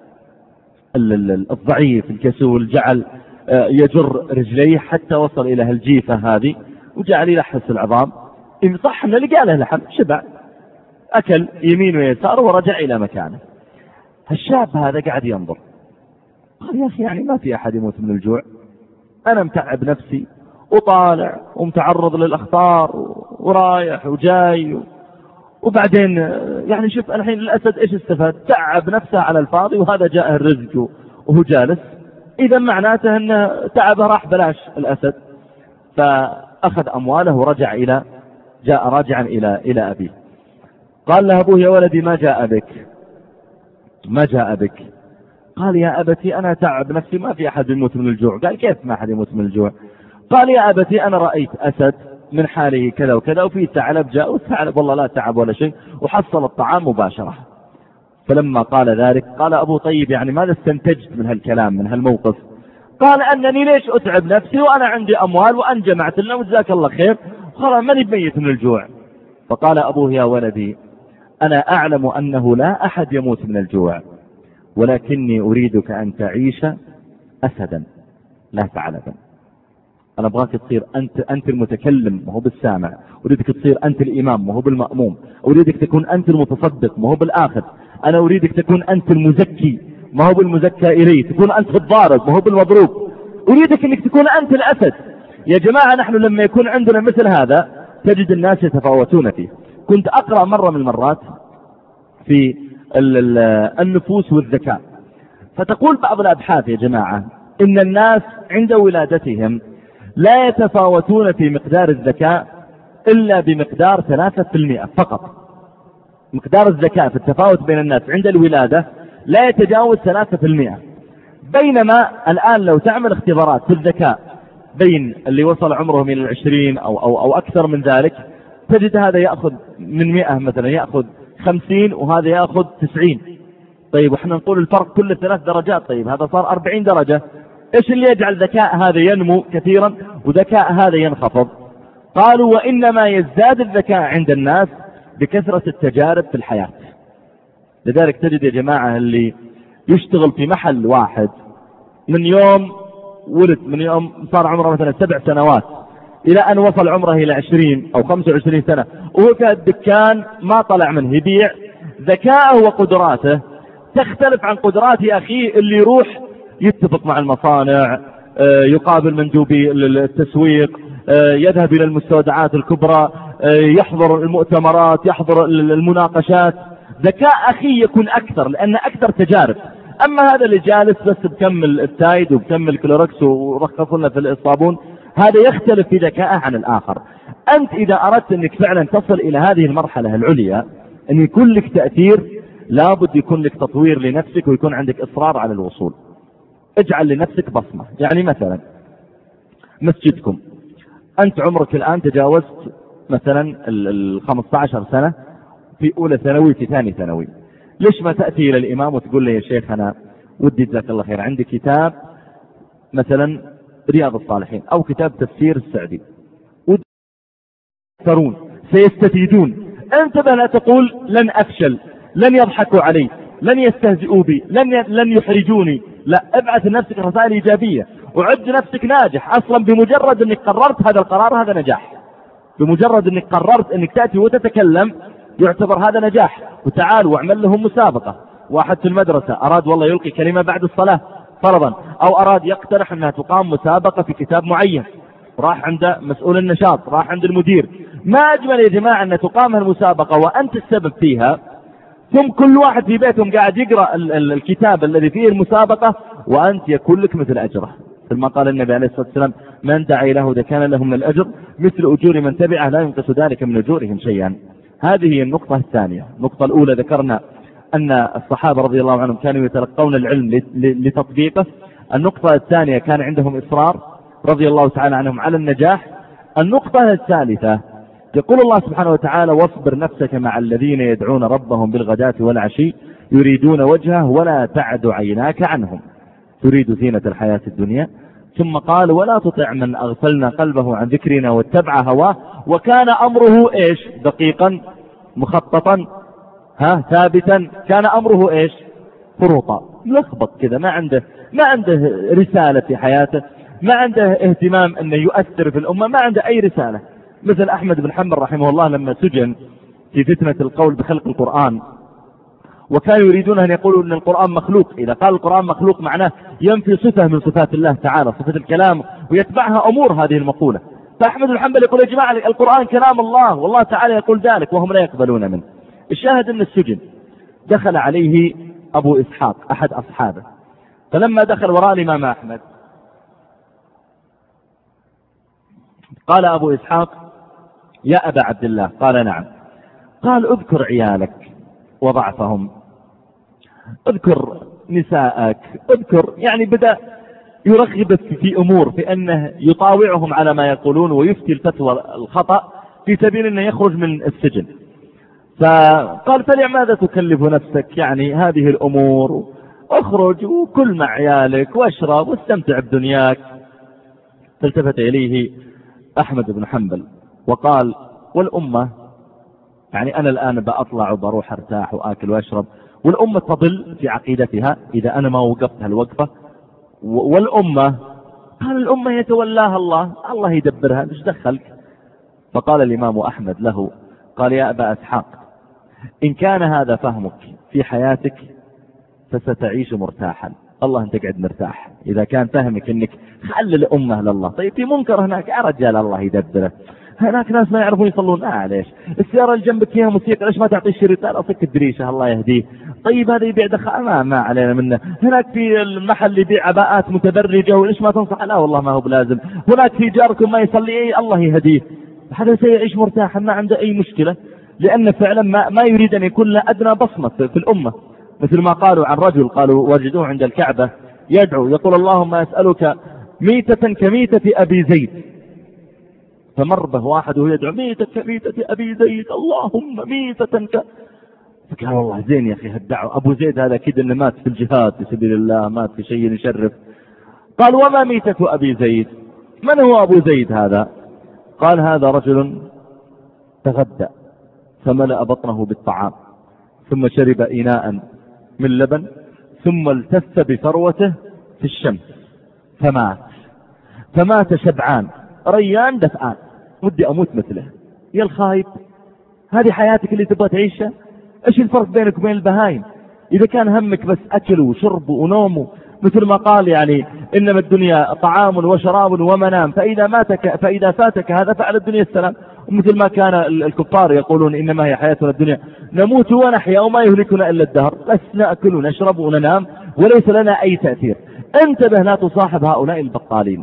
الضعيف الكسول، جعل يجر رجليه حتى وصل إلى الجيفة هذه وجعل يلحس العظام. إن صح أنه لقى له لحم شبع، أكل يمين ويسار ورجع إلى مكانه. الشاب هذا قاعد ينظر، قال يا أخي يعني ما في أحد يموت من الجوع، أنا متعب نفسي وطالع ومتعرض للأخطار ورايح وجاي، وبعدين يعني شوف الحين الأسد إيش استفاد؟ تعب نفسه على الفاضي وهذا جاء الرزق وهو جالس، إذا معناته أنه تعبه راح بلاش الأسد. فأخذ أمواله ورجع إلى جاء راجعا إلى إلى أبيه. قال له أبوه يا ولدي ما جاء بك ما جاء بك قال يا أبتي أنا تعب نفسي ما في أحد يموت من الجوع. قال كيف ما أحد يموت من الجوع؟ قال يا أبتي أنا رأيت أسد من حاله كذا وكذا وفي ثعلب جاء، والثعلب والله لا تعب ولا شيء وحصل الطعام مباشرة. فلما قال ذلك قال أبو طيب يعني ماذا استنتجت من هالكلام من هالموقف؟ قال أنني ليش أتعب نفسي وأنا عندي أموال وأن جمعت لنا وجزاك الله خير خلاص ماني بميت من الجوع. فقال أبوه يا ولدي أنا أعلم أنه لا أحد يموت من الجوع، ولكني أريدك أن تعيش أسدا لا ثعلبا. أنا أبغاك تصير أنت أنت المتكلم وهو بالسامع، أريدك تصير أنت الإمام وهو بالمأموم، أريدك تكون أنت المتصدق وهو بالآخذ، أنا أريدك تكون أنت المزكي ما هو بالمزكى إليه، تكون أنت الضارب وهو بالمضروب، أريدك أنك تكون أنت الأسد. يا جماعة نحن لما يكون عندنا مثل هذا تجد الناس يتفاوتون فيه. كنت أقرأ مرة من المرات في النفوس والذكاء، فتقول بعض الأبحاث يا جماعة إن الناس عند ولادتهم لا يتفاوتون في مقدار الذكاء إلا بمقدار ثلاثة في المئة فقط. مقدار الذكاء في التفاوت بين الناس عند الولادة لا يتجاوز ثلاثة في المئة، بينما الآن لو تعمل اختبارات في الذكاء بين اللي وصل عمرهم إلى العشرين أو, أو, أو أكثر من ذلك تجد هذا يأخذ من مئة مثلا يأخذ خمسين وهذا يأخذ تسعين. طيب وإحنا نقول الفرق كل ثلاث درجات، طيب هذا صار أربعين درجة. إيش اللي يجعل ذكاء هذا ينمو كثيرا وذكاء هذا ينخفض؟ قالوا وإنما يزداد الذكاء عند الناس بكثرة التجارب في الحياة. لذلك تجد يا جماعة اللي يشتغل في محل واحد من يوم ولد، من يوم صار عمره مثلا سبع سنوات إلى أن وصل عمره إلى عشرين أو خمسة وعشرين سنة وهو في الدكان ما طلع منه يبيع، ذكاءه وقدراته تختلف عن قدرات أخيه اللي يروح يتفق مع المصانع، يقابل مندوبي التسويق، يذهب إلى المستودعات الكبرى، يحضر المؤتمرات، يحضر المناقشات. ذكاء أخي يكون أكثر لأن أكثر تجارب، أما هذا اللي جالس بس بكمل التايد وبكمل كلوركس ورخصوا لنا في الصابون، هذا يختلف في ذكاءه عن الآخر. أنت إذا أردت أنك فعلا تصل إلى هذه المرحلة العليا أن يكون لك تأثير، لابد يكون لك تطوير لنفسك ويكون عندك إصرار على الوصول. اجعل لنفسك بصمة. يعني مثلا مسجدكم، أنت عمرك الآن تجاوزت مثلا ال خمسة عشر سنة، في أولى ثانوي في ثاني ثانوي، ليش ما تأتي إلى الإمام وتقول له يا شيخ أنا ودي جزاك الله خير عندي كتاب مثلا رياض الصالحين أو كتاب تفسير السعدي، ودي سيستفيدون. انتبه لا تقول لن أفشل، لن يضحكوا علي، لن يستهزئوا بي، لن ي... لن يحرجوني. لا، ابعث لنفسك رسائل إيجابية وعد نفسك ناجح. أصلا بمجرد أنك قررت هذا القرار هذا نجاح. بمجرد أنك قررت أنك تأتي وتتكلم يعتبر هذا نجاح. وتعال واعمل لهم مسابقة. واحد في المدرسة أراد والله يلقي كلمة بعد الصلاة فرضا، أو أراد يقترح أنها تقام مسابقة في كتاب معين، راح عند مسؤول النشاط، راح عند المدير. ما أجمل يا جماعة أن تقام المسابقة وأنت السبب فيها، ثم كل واحد في بيتهم قاعد يقرأ ال ال الكتاب الذي فيه المسابقة وأنت يكون لك مثل أجره. ثم قال النبي عليه الصلاة والسلام من دعا له ده كان له من الأجر مثل أجور من تبعه لا ينقص ذلك من أجورهم شيئا. هذه هي النقطة الثانية. النقطة الأولى ذكرنا أن الصحابة رضي الله عنهم كانوا يتلقون العلم لتطبيقه. النقطة الثانية كان عندهم إصرار رضي الله تعالى عنهم على النجاح. النقطة الثالثة يقول الله سبحانه وتعالى واصبر نفسك مع الذين يدعون ربهم بالغداة والعشي يريدون وجهه ولا تعد عيناك عنهم تريد زينة الحياة الدنيا. ثم قال ولا تطع من أغفلنا قلبه عن ذكرنا واتبع هواه وكان أمره إيش دقيقا مخططا ها ثابتا. كان أمره إيش فرطا، لخبط كذا، ما عنده ما عنده رسالة في حياته، ما عنده اهتمام أنه يؤثر في الأمة، ما عنده أي رسالة. مثل أحمد بن حنبل رحمه الله لما سجن في فتنة القول بخلق القرآن، وكانوا يريدون أن يقولوا أن القرآن مخلوق. إذا قال القرآن مخلوق معناه ينفي صفة من صفات الله تعالى، صفة الكلام، ويتبعها أمور هذه المقولة. فأحمد بن حنبل يقول يا جماعة القرآن كلام الله والله تعالى يقول ذلك، وهم لا يقبلون منه. الشاهد أن السجن دخل عليه أبو إسحاق أحد أصحابه، فلما دخل وراء الإمام أحمد قال أبو إسحاق يا أبا عبد الله. قال نعم. قال اذكر عيالك وضعفهم، اذكر نساءك، اذكر، يعني بدأ يرغب في أمور، في أنه يطاوعهم على ما يقولون ويفتي الفتوى الخطأ في سبيل أنه يخرج من السجن. فقال فلع ماذا تكلف نفسك يعني هذه الأمور، اخرج وكل مع عيالك واشرب واستمتع بدنياك. فالتفت إليه أحمد بن حنبل وقال والأمة، يعني أنا الآن بأطلع وبروح أرتاح وآكل وأشرب والأمة تضل في عقيدتها إذا أنا ما وقفتها الوقفة، والأمة قال الأمة يتولاها الله، الله يدبرها، مش دخلك. فقال الإمام أحمد له قال يا أبا إسحاق إن كان هذا فهمك في حياتك فستعيش مرتاحا، الله أنت قاعد مرتاح. إذا كان فهمك أنك خلي الأمة لله، طيب في منكر هناك يا رجال الله يدبره، هناك ناس ما يعرفون يصلون، آه ليش السيارة اللي جنبك فيها موسيقى ليش ما تعطي الشريط؟ لا أصك الدريشة الله يهديه. طيب هذا يبيع دخان ما, ما علينا منه. هناك في المحل يبيع عباءات متبرجة وليش ما تنصح؟ لا والله ما هو بلازم. هناك في جاركم ما يصلي ايه الله يهديه. هذا سيعيش مرتاحا ما عنده أي مشكلة، لأن فعلا ما, ما يريد أن يكون له أدنى بصمة في الأمة. مثل ما قالوا عن رجل، قالوا وجدوه عند الكعبة يدعو يقول اللهم أسألك ميتة كميتة أبي زيد، فمر به واحد وهو يدعو ميتة كميتة أبي زيد اللهم ميتة ك... فقال والله زين يا أخي هالدعوة، أبو زيد هذا كده إنه مات في الجهاد في سبيل الله، مات في شيء يشرف. قال وما ميتة أبي زيد؟ من هو أبو زيد هذا؟ قال هذا رجل تغدى فملأ بطنه بالطعام ثم شرب إناء من لبن ثم التف بثروته في الشمس فمات، فمات شبعان ريان دفعان، ودي أموت مثله. يا الخايب، هذه حياتك اللي تبغى تعيشها؟ ايش الفرق بينك وبين البهايم؟ إذا كان همك بس أكل وشرب ونوم، مثل ما قال يعني إنما الدنيا طعام وشراب ومنام فإذا, ماتك فإذا فاتك هذا فعل الدنيا السلام. ومثل ما كان الكفار يقولون إنما هي حياتنا الدنيا نموت ونحيا وما يهلكنا إلا الدهر، بس نأكل ونشرب وننام وليس لنا أي تأثير. انتبه لا تصاحب هؤلاء البطالين،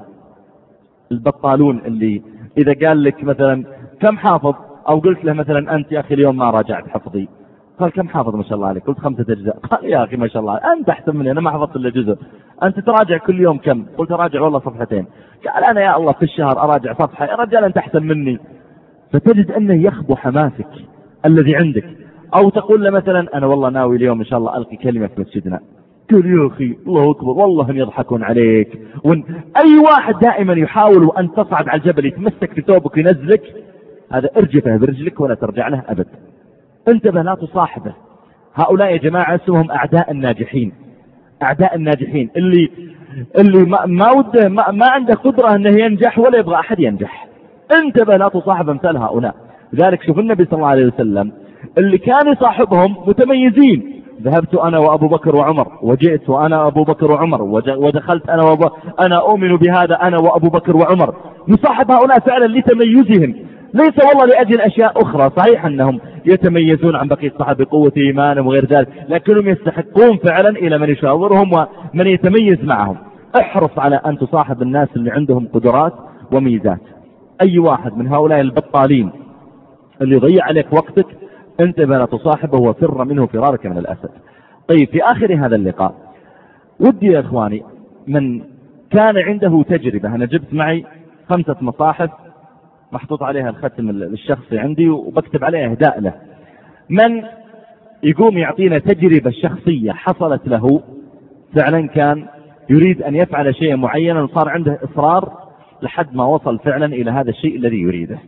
البطالون اللي إذا قال لك مثلا كم حافظ، أو قلت له مثلا أنت يا أخي اليوم ما راجعت حفظي، قال كم حافظ ما شاء الله عليك، قلت خمسة أجزاء، قال يا أخي ما شاء الله أنت أحسن مني أنا ما حفظت إلا جزء، أنت تراجع كل يوم كم، قلت أراجع والله صفحتين، قال أنا يا الله في الشهر أراجع صفحة، يا رجال أنت أحسن مني. فتجد أنه يخبو حماسك الذي عندك. أو تقول له مثلا أنا والله ناوي اليوم إن شاء الله ألقي كلمة في مسجدنا، قل يا أخي الله أكبر والله أن يضحكون عليك. وإن أي واحد دائما يحاول أن تصعد على الجبل يتمسك في ثوبك وينزلك، هذا ارجفه برجلك ولا ترجع له أبد. انتبه لا تصاحبه. هؤلاء يا جماعة اسمهم أعداء الناجحين، أعداء الناجحين اللي اللي ما, ما وده ما, ما عنده قدرة أنه ينجح ولا يبغى أحد ينجح. انتبه لا تصاحب أمثال هؤلاء. لذلك شوف النبي صلى الله عليه وسلم اللي كان يصاحبهم متميزين، ذهبت أنا وأبو بكر وعمر، وجئت وأنا أبو بكر وعمر، ودخلت أنا وأبو أنا أؤمن بهذا أنا وأبو بكر وعمر. يصاحب هؤلاء فعلا لتميزهم، ليس والله لأجل أشياء أخرى. صحيح أنهم يتميزون عن بقية الصحابة بقوة إيمانهم وغير ذلك، لكنهم يستحقون فعلا إلى من يشاورهم ومن يتميز معهم. احرص على أن تصاحب الناس اللي عندهم قدرات وميزات. أي واحد من هؤلاء البطالين اللي يضيع عليك وقتك انتبه لا تصاحبه وفر منه فرارك من الأسد. طيب في آخر هذا اللقاء ودي يا إخواني من كان عنده تجربة، أنا جبت معي خمسة مصاحف محطوط عليها الختم الشخصي عندي وبكتب عليها إهداء له، من يقوم يعطينا تجربة شخصية حصلت له فعلا كان يريد أن يفعل شيء معين وصار عنده إصرار لحد ما وصل فعلا إلى هذا الشيء الذي يريده.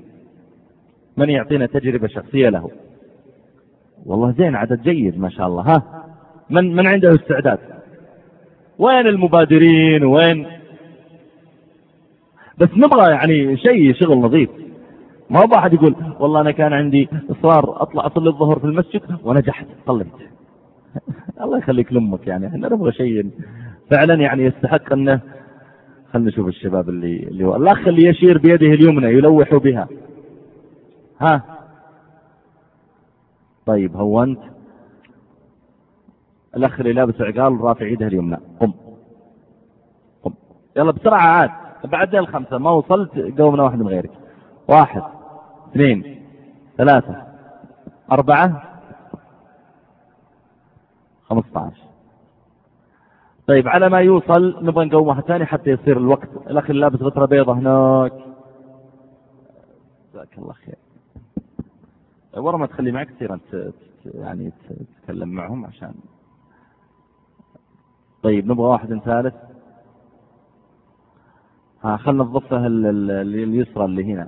من يعطينا تجربة شخصية له؟ والله زين، عدد جيد ما شاء الله. ها من من عنده استعداد؟ وين المبادرين وين؟ بس نبغى يعني شيء شغل نظيف. ما هو واحد يقول والله أنا كان عندي إصرار أطلع أصلي الظهر في المسجد ونجحت صليت. الله يخليك لأمك، يعني احنا نبغى شيء فعلا يعني يستحق أنه. خلنا نشوف الشباب اللي اللي هو الأخ اللي يشير بيده اليمنى يلوح بها. ها طيب هو أنت الأخ اللي لابس عقال رافع يده اليمنى، قم قم يلا بسرعة عاد بعدين الخمسة ما وصلت قومنا واحد من غيرك. واحد اثنين ثلاثة أربعة خمسة عشر. طيب على ما يوصل نبغى نقوم واحد ثاني حتى يصير الوقت. الأخ اللي لابس غترة بيضة هناك جزاك الله خير. ورا ما تخلي معك تصير أنت يعني تتكلم معهم عشان. طيب نبغى واحد ثالث. ها خلنا الضفة اليسرى اللي هنا.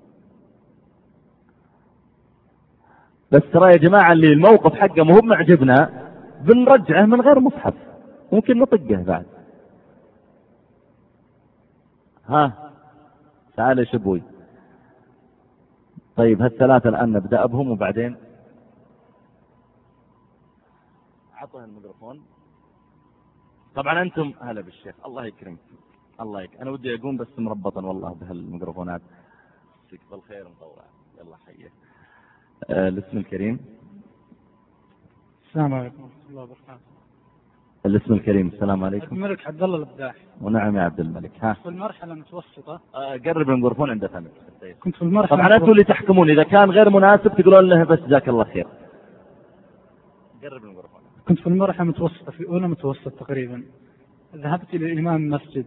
بس ترى يا جماعة اللي الموقف حقه مو معجبنا بنرجعه من غير مصحف، ممكن نطقه بعد. ها تعال يا شبوي. طيب هالثلاثة الآن نبدأ بهم وبعدين عطوها الميكروفون. طبعا أنتم هلا بالشيخ الله يكرمك الله يكرمك. أنا ودي أقوم بس مربطا والله بهالميكروفونات. فيك بالخير مطوع. يلا حيه. آه الاسم الكريم. السلام عليكم ورحمة الله وبركاته. الاسم الكريم. السلام عليكم. عبد الملك عبد الله الابداح. ونعم يا عبد الملك. ها في المرحلة المتوسطة. آه قرب الميكروفون عند فمك. كنت في المرحلة. طبعا انتم اللي تحكمون، اذا كان غير مناسب تقولون له بس جزاك الله خير. قرب الميكروفون. كنت في المرحلة المتوسطة في اولى متوسط تقريبا. ذهبت الى امام المسجد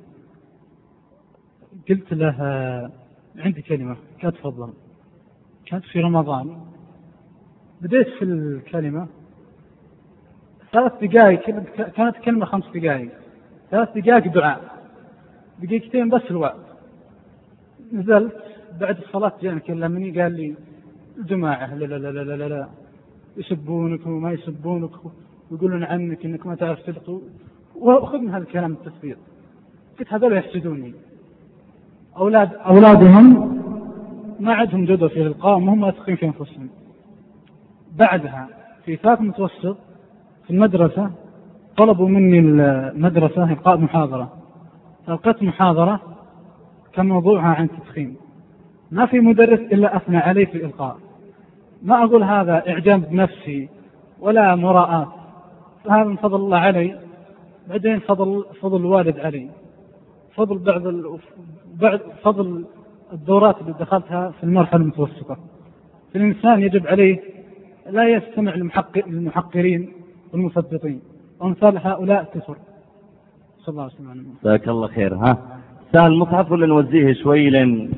قلت له عندي كلمة. قال تفضل. كانت في رمضان. بديت في الكلمة ثلاث دقائق، كانت كلمة خمس دقائق، ثلاث دقائق دعاء، دقيقتين بس الوعد. نزلت بعد الصلاة جاني كلمني قال لي الجماعة لا لا لا لا لا لا يسبونك وما يسبونك ويقولون عنك انك ما تعرف تلقي، وأخذ من هذا الكلام التثبيط. قلت هذول يحسدوني، أولاد أولادهم ما عندهم جدوى في الإلقاء وهم واثقين في أنفسهم. بعدها في ثالث متوسط في المدرسة طلبوا مني المدرسة إلقاء محاضرة، ألقيت محاضرة كان موضوعها عن التدخين. ما في مدرس إلا أثنى علي في الإلقاء. ما أقول هذا إعجاب بنفسي ولا مراءة، هذا من فضل الله علي بعدين فضل فضل الوالد علي، فضل بعض ال... بعد فضل الدورات اللي دخلتها في المرحلة المتوسطة. فالإنسان يجب عليه لا يستمع للمحقرين والمثبطين، وأمثال هؤلاء كثر. صلى الله عليه وسلم. جزاك الله خير. ها سهل المصحف ولا نوزيه شوي لين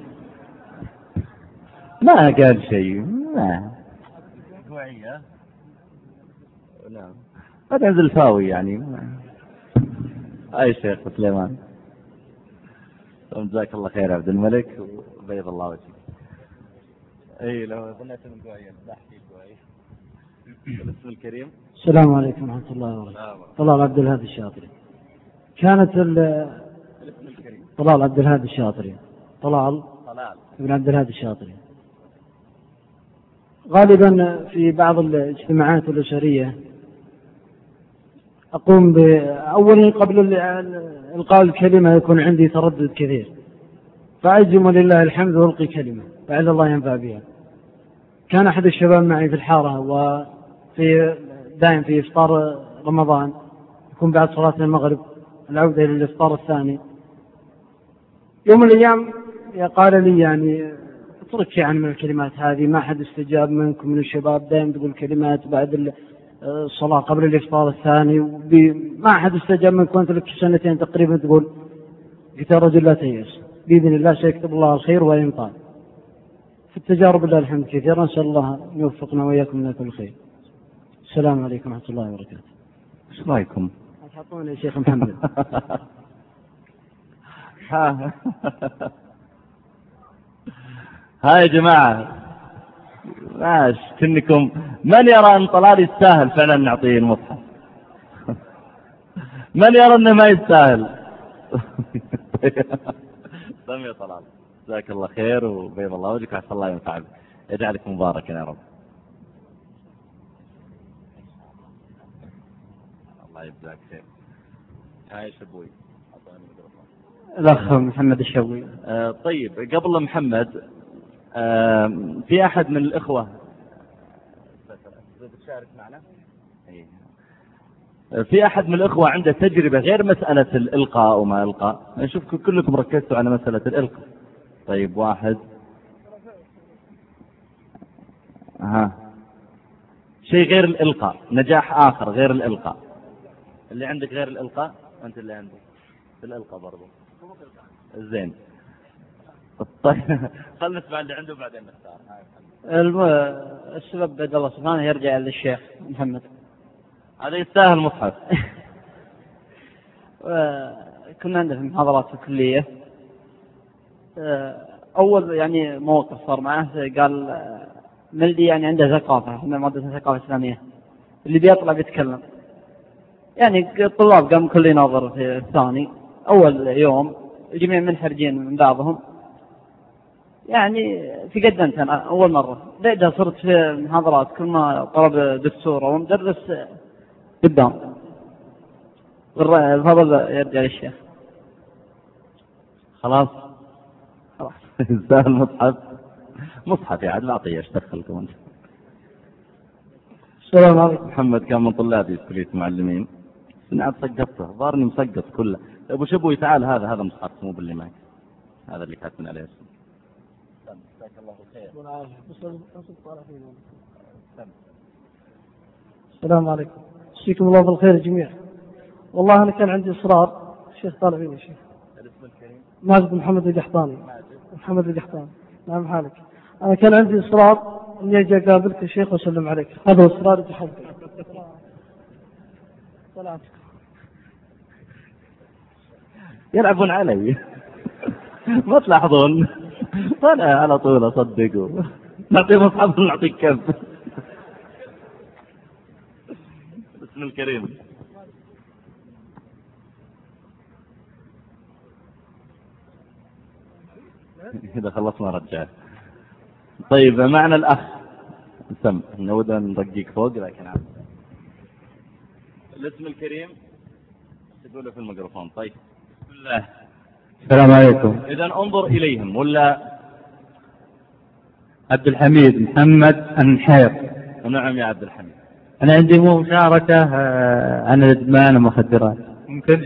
ما قال شيء؟ ما قوية. نعم قد انزل فاوي يعني. اي شيخ سليمان. جزاك الله خير عبد الملك وبيض الله وجهك. اي لو ظنيت من قوية بحكي قوي. الاسم الكريم. السلام عليكم ورحمة الله وبركاته. طلال عبد الهادي الشاطري. كانت الاسم الكريم. طلال عبد الهادي الشاطري. طلال طلال ابن عبد الهادي الشاطري. غالبا في بعض الاجتماعات الأسرية أقوم بأولا قبل إلقاء الكلمة يكون عندي تردد كثير، فأجزم ولله الحمد وألقي كلمة فعل الله ينفع بها. كان أحد الشباب معي في الحارة وفي دائم في إفطار رمضان يكون بعد صلاة المغرب العودة إلى الإفطار الثاني. يوم من الأيام قال لي يعني اترك شيئا من الكلمات هذه، ما حد استجاب منكم من الشباب، دائما تقول كلمات بعد الصلاة قبل الإفطار الثاني، ما حد استجاب منكم، أنت لك سنتين تقريبا تقول. قلت يا رجل لا تيأس، بإذن الله سيكتب الله الخير وينفع. في التجارب لله الحمد كثيرا، نسأل الله أن يوفقنا وإياكم من كل خير. السلام عليكم ورحمة الله وبركاته. ايش رايكم؟ تحطوني يا شيخ محمد. ها ها يا جماعة ماش كنكم من يرى أن طلال يستاهل فعلا نعطيه المصحف؟ من يرى أنه ما يستاهل؟ سمي يا طلال جزاك الله خير وبيض الله وجهك وعسى الله ينفع بك، يجعلك مباركا يا رب. الله يجزاك خير. هاي شبوي الأخ محمد الشوي. آه طيب قبل محمد آه في أحد من الإخوة بتشارك معنا؟ في أحد من الإخوة عنده تجربة غير مسألة الإلقاء وما إلقاء؟ نشوف كلكم ركزتوا على مسألة الإلقاء. طيب واحد ها شيء غير الإلقاء، نجاح آخر غير الإلقاء. اللي عندك غير الإلقاء وأنت اللي عندك الإلقاء برضو زين. طيب خلنا نسمع اللي عنده بعدين نختار. الم... السبب بعد الله سبحانه يرجع للشيخ محمد، هذا يستاهل مصحف. كنا عنده في محاضرات في الكلية، أول يعني موقف صار معه قال ملدي يعني عنده ثقافة، احنا مادة ثقافة إسلامية، اللي بيطلع بيتكلم. يعني الطلاب قام كل يناظر في الثاني، أول يوم الجميع منحرجين من بعضهم، يعني تقدمت أنا أول مرة. بعدها صرت في محاضرات كل ما طلب دكتور أو مدرس قدام. الفضل يرجع للشيخ. خلاص خلاص يستاهل مصحف. مصحف يا عاد لا أعطيه اشتغلكم أنت. السلام عليكم. محمد كان من طلابي في كلية معلمين، سنعت سقطته ظهرني مسقط كله. أبو شبوي تعال، هذا هذا مصحف مو باللي معك، هذا اللي كاتبين عليه اسم. جزاك الله خير. السلام عليكم. مسيكم الله بالخير جميعا. والله أنا كان عندي إصرار، الشيخ طالع فيني الشيخ. الاسم الكريم؟ ماجد محمد القحطاني. محمد القحطاني. نعم حالك. أنا كان عندي إصرار إني أجي أقابلك يا شيخ وأسلم عليك، هذا إصراري تحدي. سلامتكم. يلعبون علي. ما تلاحظون؟ طلع على طول أصدقوا. نعطيه مصحف نعطيك كم. بسم الكريم. إذا خلصنا رجع. طيب معنا الأخ سم، نود أن نرقيك فوق لكن عم. الاسم الكريم تقوله في الميكروفون. طيب بسم الله. السلام عليكم. إذا انظر إليهم ولا عبد الحميد محمد النحير. نعم يا عبد الحميد. أنا عندي مشاركة عن الإدمان والمخدرات. ممكن.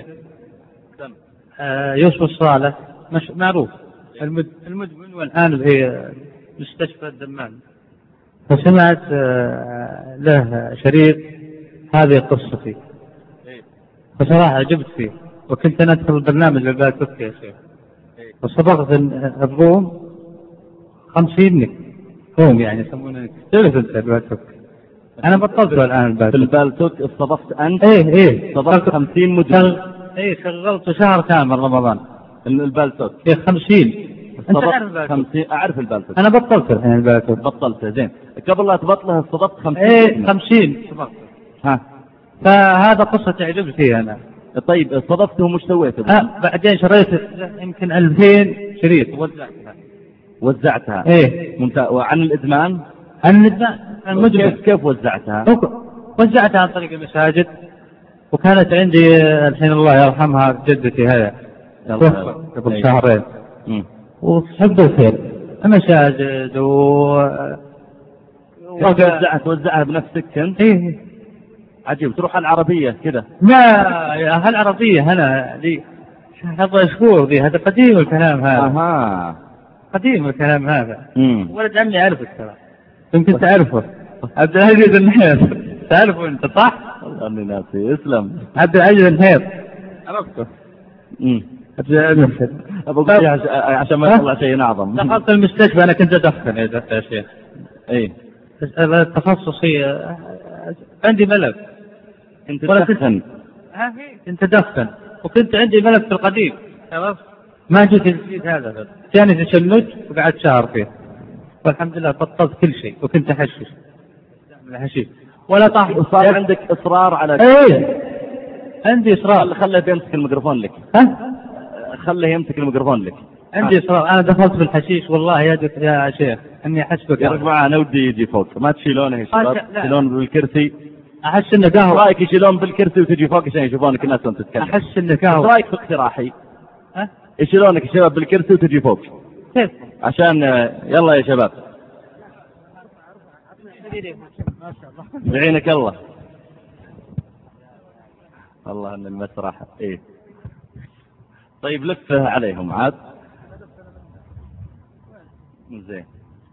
آه يوسف الصالح مش معروف المد... المدمن، والآن في مستشفى الدمام. فسمعت آه له شريط هذه قصتي، بصراحة عجبت فيه، وكنت أنا أدخل البرنامج للبال تركي يا شيخ، وصبغت الروم خمسين نك روم، يعني يسمونه تعرف أنت البال تركي. أنا بطلته الآن البال في البال تركي. صبغت أنت؟ إيه إيه صبغت خمسين مدمن. إيه شغلت شهر كامل رمضان البال تركي. إيه خمسين. صبغت خمسين. أعرف البال تركي. أنا بطلت الحين البال تركي. بطلته زين. قبل لا تبطله صبغت خمسين. إيه خمسين صبغت. ها. فهذا قصة تعجب فيها أنا. طيب صدفته وش سويت؟ أه بعدين شريت يمكن ألفين شريط وزعتها. وزعتها؟ إيه ممتاز. وعن الإدمان؟ عن الإدمان المدمن. كيف كيف وزعتها؟ وزعتها عن طريق المساجد، وكانت عندي الحين الله يرحمها جدتي هذا قبل شهرين، وحب الخير المساجد و وزعت توزعها بنفسك كنت؟ إيه عجيب. تروح العربية كذا؟ لا يا هالعربية أنا دي هذا شهور دي، هذا قديم الكلام هذا. أها قديم الكلام هذا. امم ولد عمي أعرفك ترى، يمكن تعرفه، عبد العزيز النهير، تعرفه أنت صح؟ والله إني ناسي. اسلم. عبد العزيز النهير عرفته. امم عبد العزيز النهير. أبغى عشان ما يطلع شيء أعظم. دخلت المستشفى أنا كنت أدخن يا شيخ. إيه تخصصي عندي ملف. كنت تدخن؟ ها كنت أدخن، وكنت عندي ملف في القديم خلاص ما جيت الجديد هذا، جاني تشنج وقعدت شهر فيه، والحمد لله بطلت كل شيء، وكنت أحشش الحشيش ولا طاح. صار عندك إصرار على إيه عندي إصرار. خله يمسك الميكروفون لك. ها خله يمسك الميكروفون لك. عندي إصرار. أنا دخلت في الحشيش والله يا دك يا شيخ إني أحسبك يا رجل أنا ودي يجي فوق، ما تشيلونه يا شباب، تشيلونه بالكرسي. أحس إنه قهوة. رأيك يشيلون بالكرسي وتجي فوق عشان يشوفونك الناس وأنت تتكلم. أحس إنه قهوة. رأيك في اقتراحي؟ ها يشيلونك يا شباب بالكرسي وتجي فوق. كيف؟ عشان يلا يا شباب. بعينك الله. الله ان المسرح. ايه طيب لفه عليهم عاد. زين.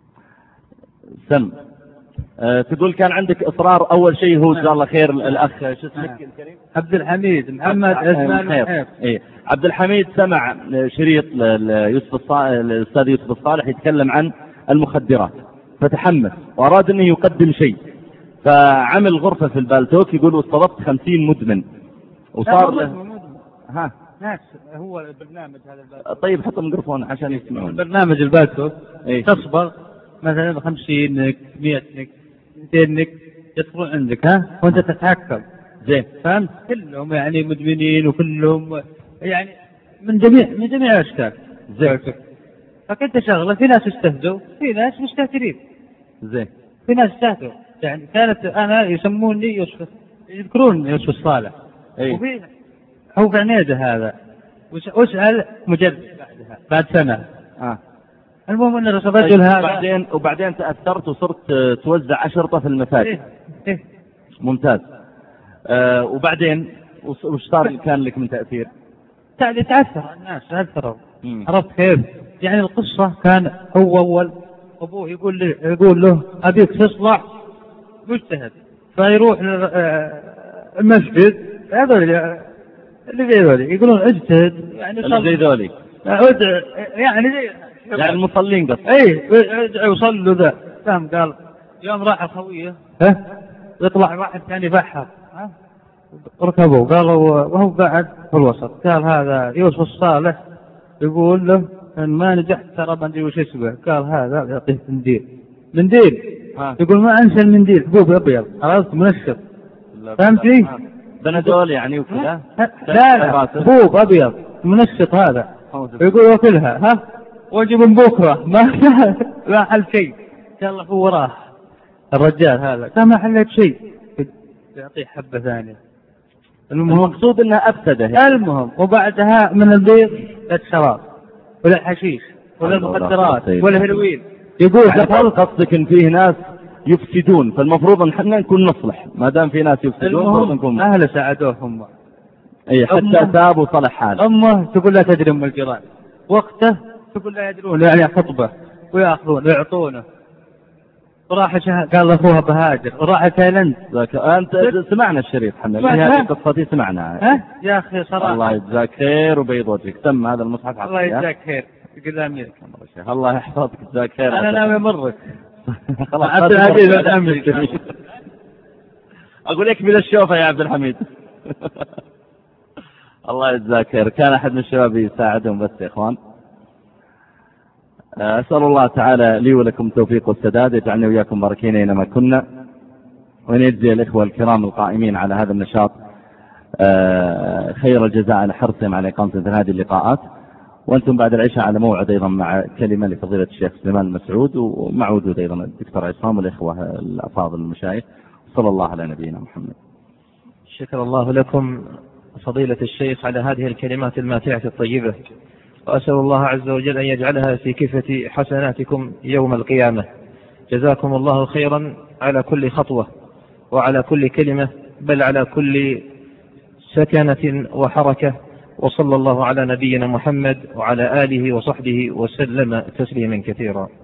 سم. أه تقول كان عندك اصرار. اول شيء هو جزاه الله خير الاخ شو اسمك الكريم؟ عبد الحميد محمد عثمان الحيف. ايه عبد الحميد سمع شريط ليوسف الصالح، الاستاذ يوسف الصالح يتكلم عن المخدرات، فتحمس واراد انه يقدم شيء، فعمل غرفه في البالتوك يقول واستضفت خمسين مدمن وصار له. ها ناس هو البرنامج هذا البالتوك. طيب حط الميكروفون عشان يسمعون. البرنامج البالتوك ايه؟ تصبر مثلا خمسين نك مئة نك مئتين نك يدخلون عندك ها وانت تتحكم. زين فهمت؟ كلهم يعني مدمنين وكلهم يعني من جميع من جميع الاشكال. زين. فكنت شغله في ناس استهدوا في ناس مستهترين. زين. في ناس استهدوا يعني كانت انا يسموني يوسف، يذكرون يوسف الصالح. ايه. وفي هو في عنيده هذا واسال مجدد بعدها بعد سنه. اه المهم ان الرجل هذا وبعدين وبعدين تاثرت وصرت توزع اشرطه في المساجد. إيه؟ إيه؟ ممتاز. آه وبعدين وش صار كان لك من تاثير؟ تاثر الناس تاثروا. عرفت كيف؟ يعني القصه كان هو اول ابوه يقول لي يقول له ابيك تصلح مجتهد، فيروح المسجد هذول اللي زي ذولي يقولون اجتهد يعني اللي زي ذولي يعني زي يعني المصلين قصد. اي يصلوا ذا فهم. قال يوم راح الخويه ها يطلع واحد ثاني بحر ها ركبوا قالوا وهو قاعد في الوسط قال هذا يوسف الصالح يقول له ان ما نجحت ترى ما ادري وش اسمه. قال هذا يعطيه منديل منديل ها. يقول ما انسى المنديل حبوب ابيض عرفت منشط فهمتي؟ بنادول يعني وكذا. لا لا حبوب ابيض منشط هذا يقول وكلها ها واجي من بكره ما ما حل شيء. يلا هو وراه الرجال هذا كان ما حلت شيء يعطيه حبه ثانيه. المقصود انها افسده. المهم وبعدها من البيض للشراب ولا الحشيش ولا المخدرات ولا الهيروين. يقول قصدك ان فيه ناس يفسدون، فالمفروض ان احنا نكون نصلح ما دام في ناس يفسدون. المهم اهل ساعدوهم اي حتى تاب وصلح حاله. أمه تقول لا تدري أم الجيران، وقته تقول لا يدرون، يعني خطبة ويأخذون ويعطونه. وراح شهر قال لأخوها بهاجر وراح تايلاند. أنت سمعنا الشريط حنا هذه قصتي سمعناها. ها يا أخي صراحة الله يجزاك خير وبيض وجهك. تم هذا المصحف. الله يجزاك خير قدامك. الله يحفظك جزاك خير. أنا ناوي أمرك. خلاص عبد الحميد عبد الحميد أقول اكمل الشوفة يا عبد الحميد. الله يجزاك خير. كان أحد من الشباب يساعدهم بس يا إخوان. أسأل الله تعالى لي ولكم التوفيق والسداد، يجعلني وإياكم باركين أينما كنا، وأن يجزي الإخوة الكرام القائمين على هذا النشاط خير الجزاء على حرصهم على إقامة مثل هذه اللقاءات. وأنتم بعد العشاء على موعد أيضا مع كلمة لفضيلة الشيخ سليمان المسعود، ومع وجود أيضا الدكتور عصام والإخوة الأفاضل المشايخ. صلى الله على نبينا محمد. شكر الله لكم فضيلة الشيخ على هذه الكلمات الماتعة الطيبة، وأسأل الله عز وجل أن يجعلها في كفة حسناتكم يوم القيامة. جزاكم الله خيرا على كل خطوة وعلى كل كلمة، بل على كل سكنة وحركة. وصلى الله على نبينا محمد وعلى آله وصحبه وسلم تسليما كثيرا.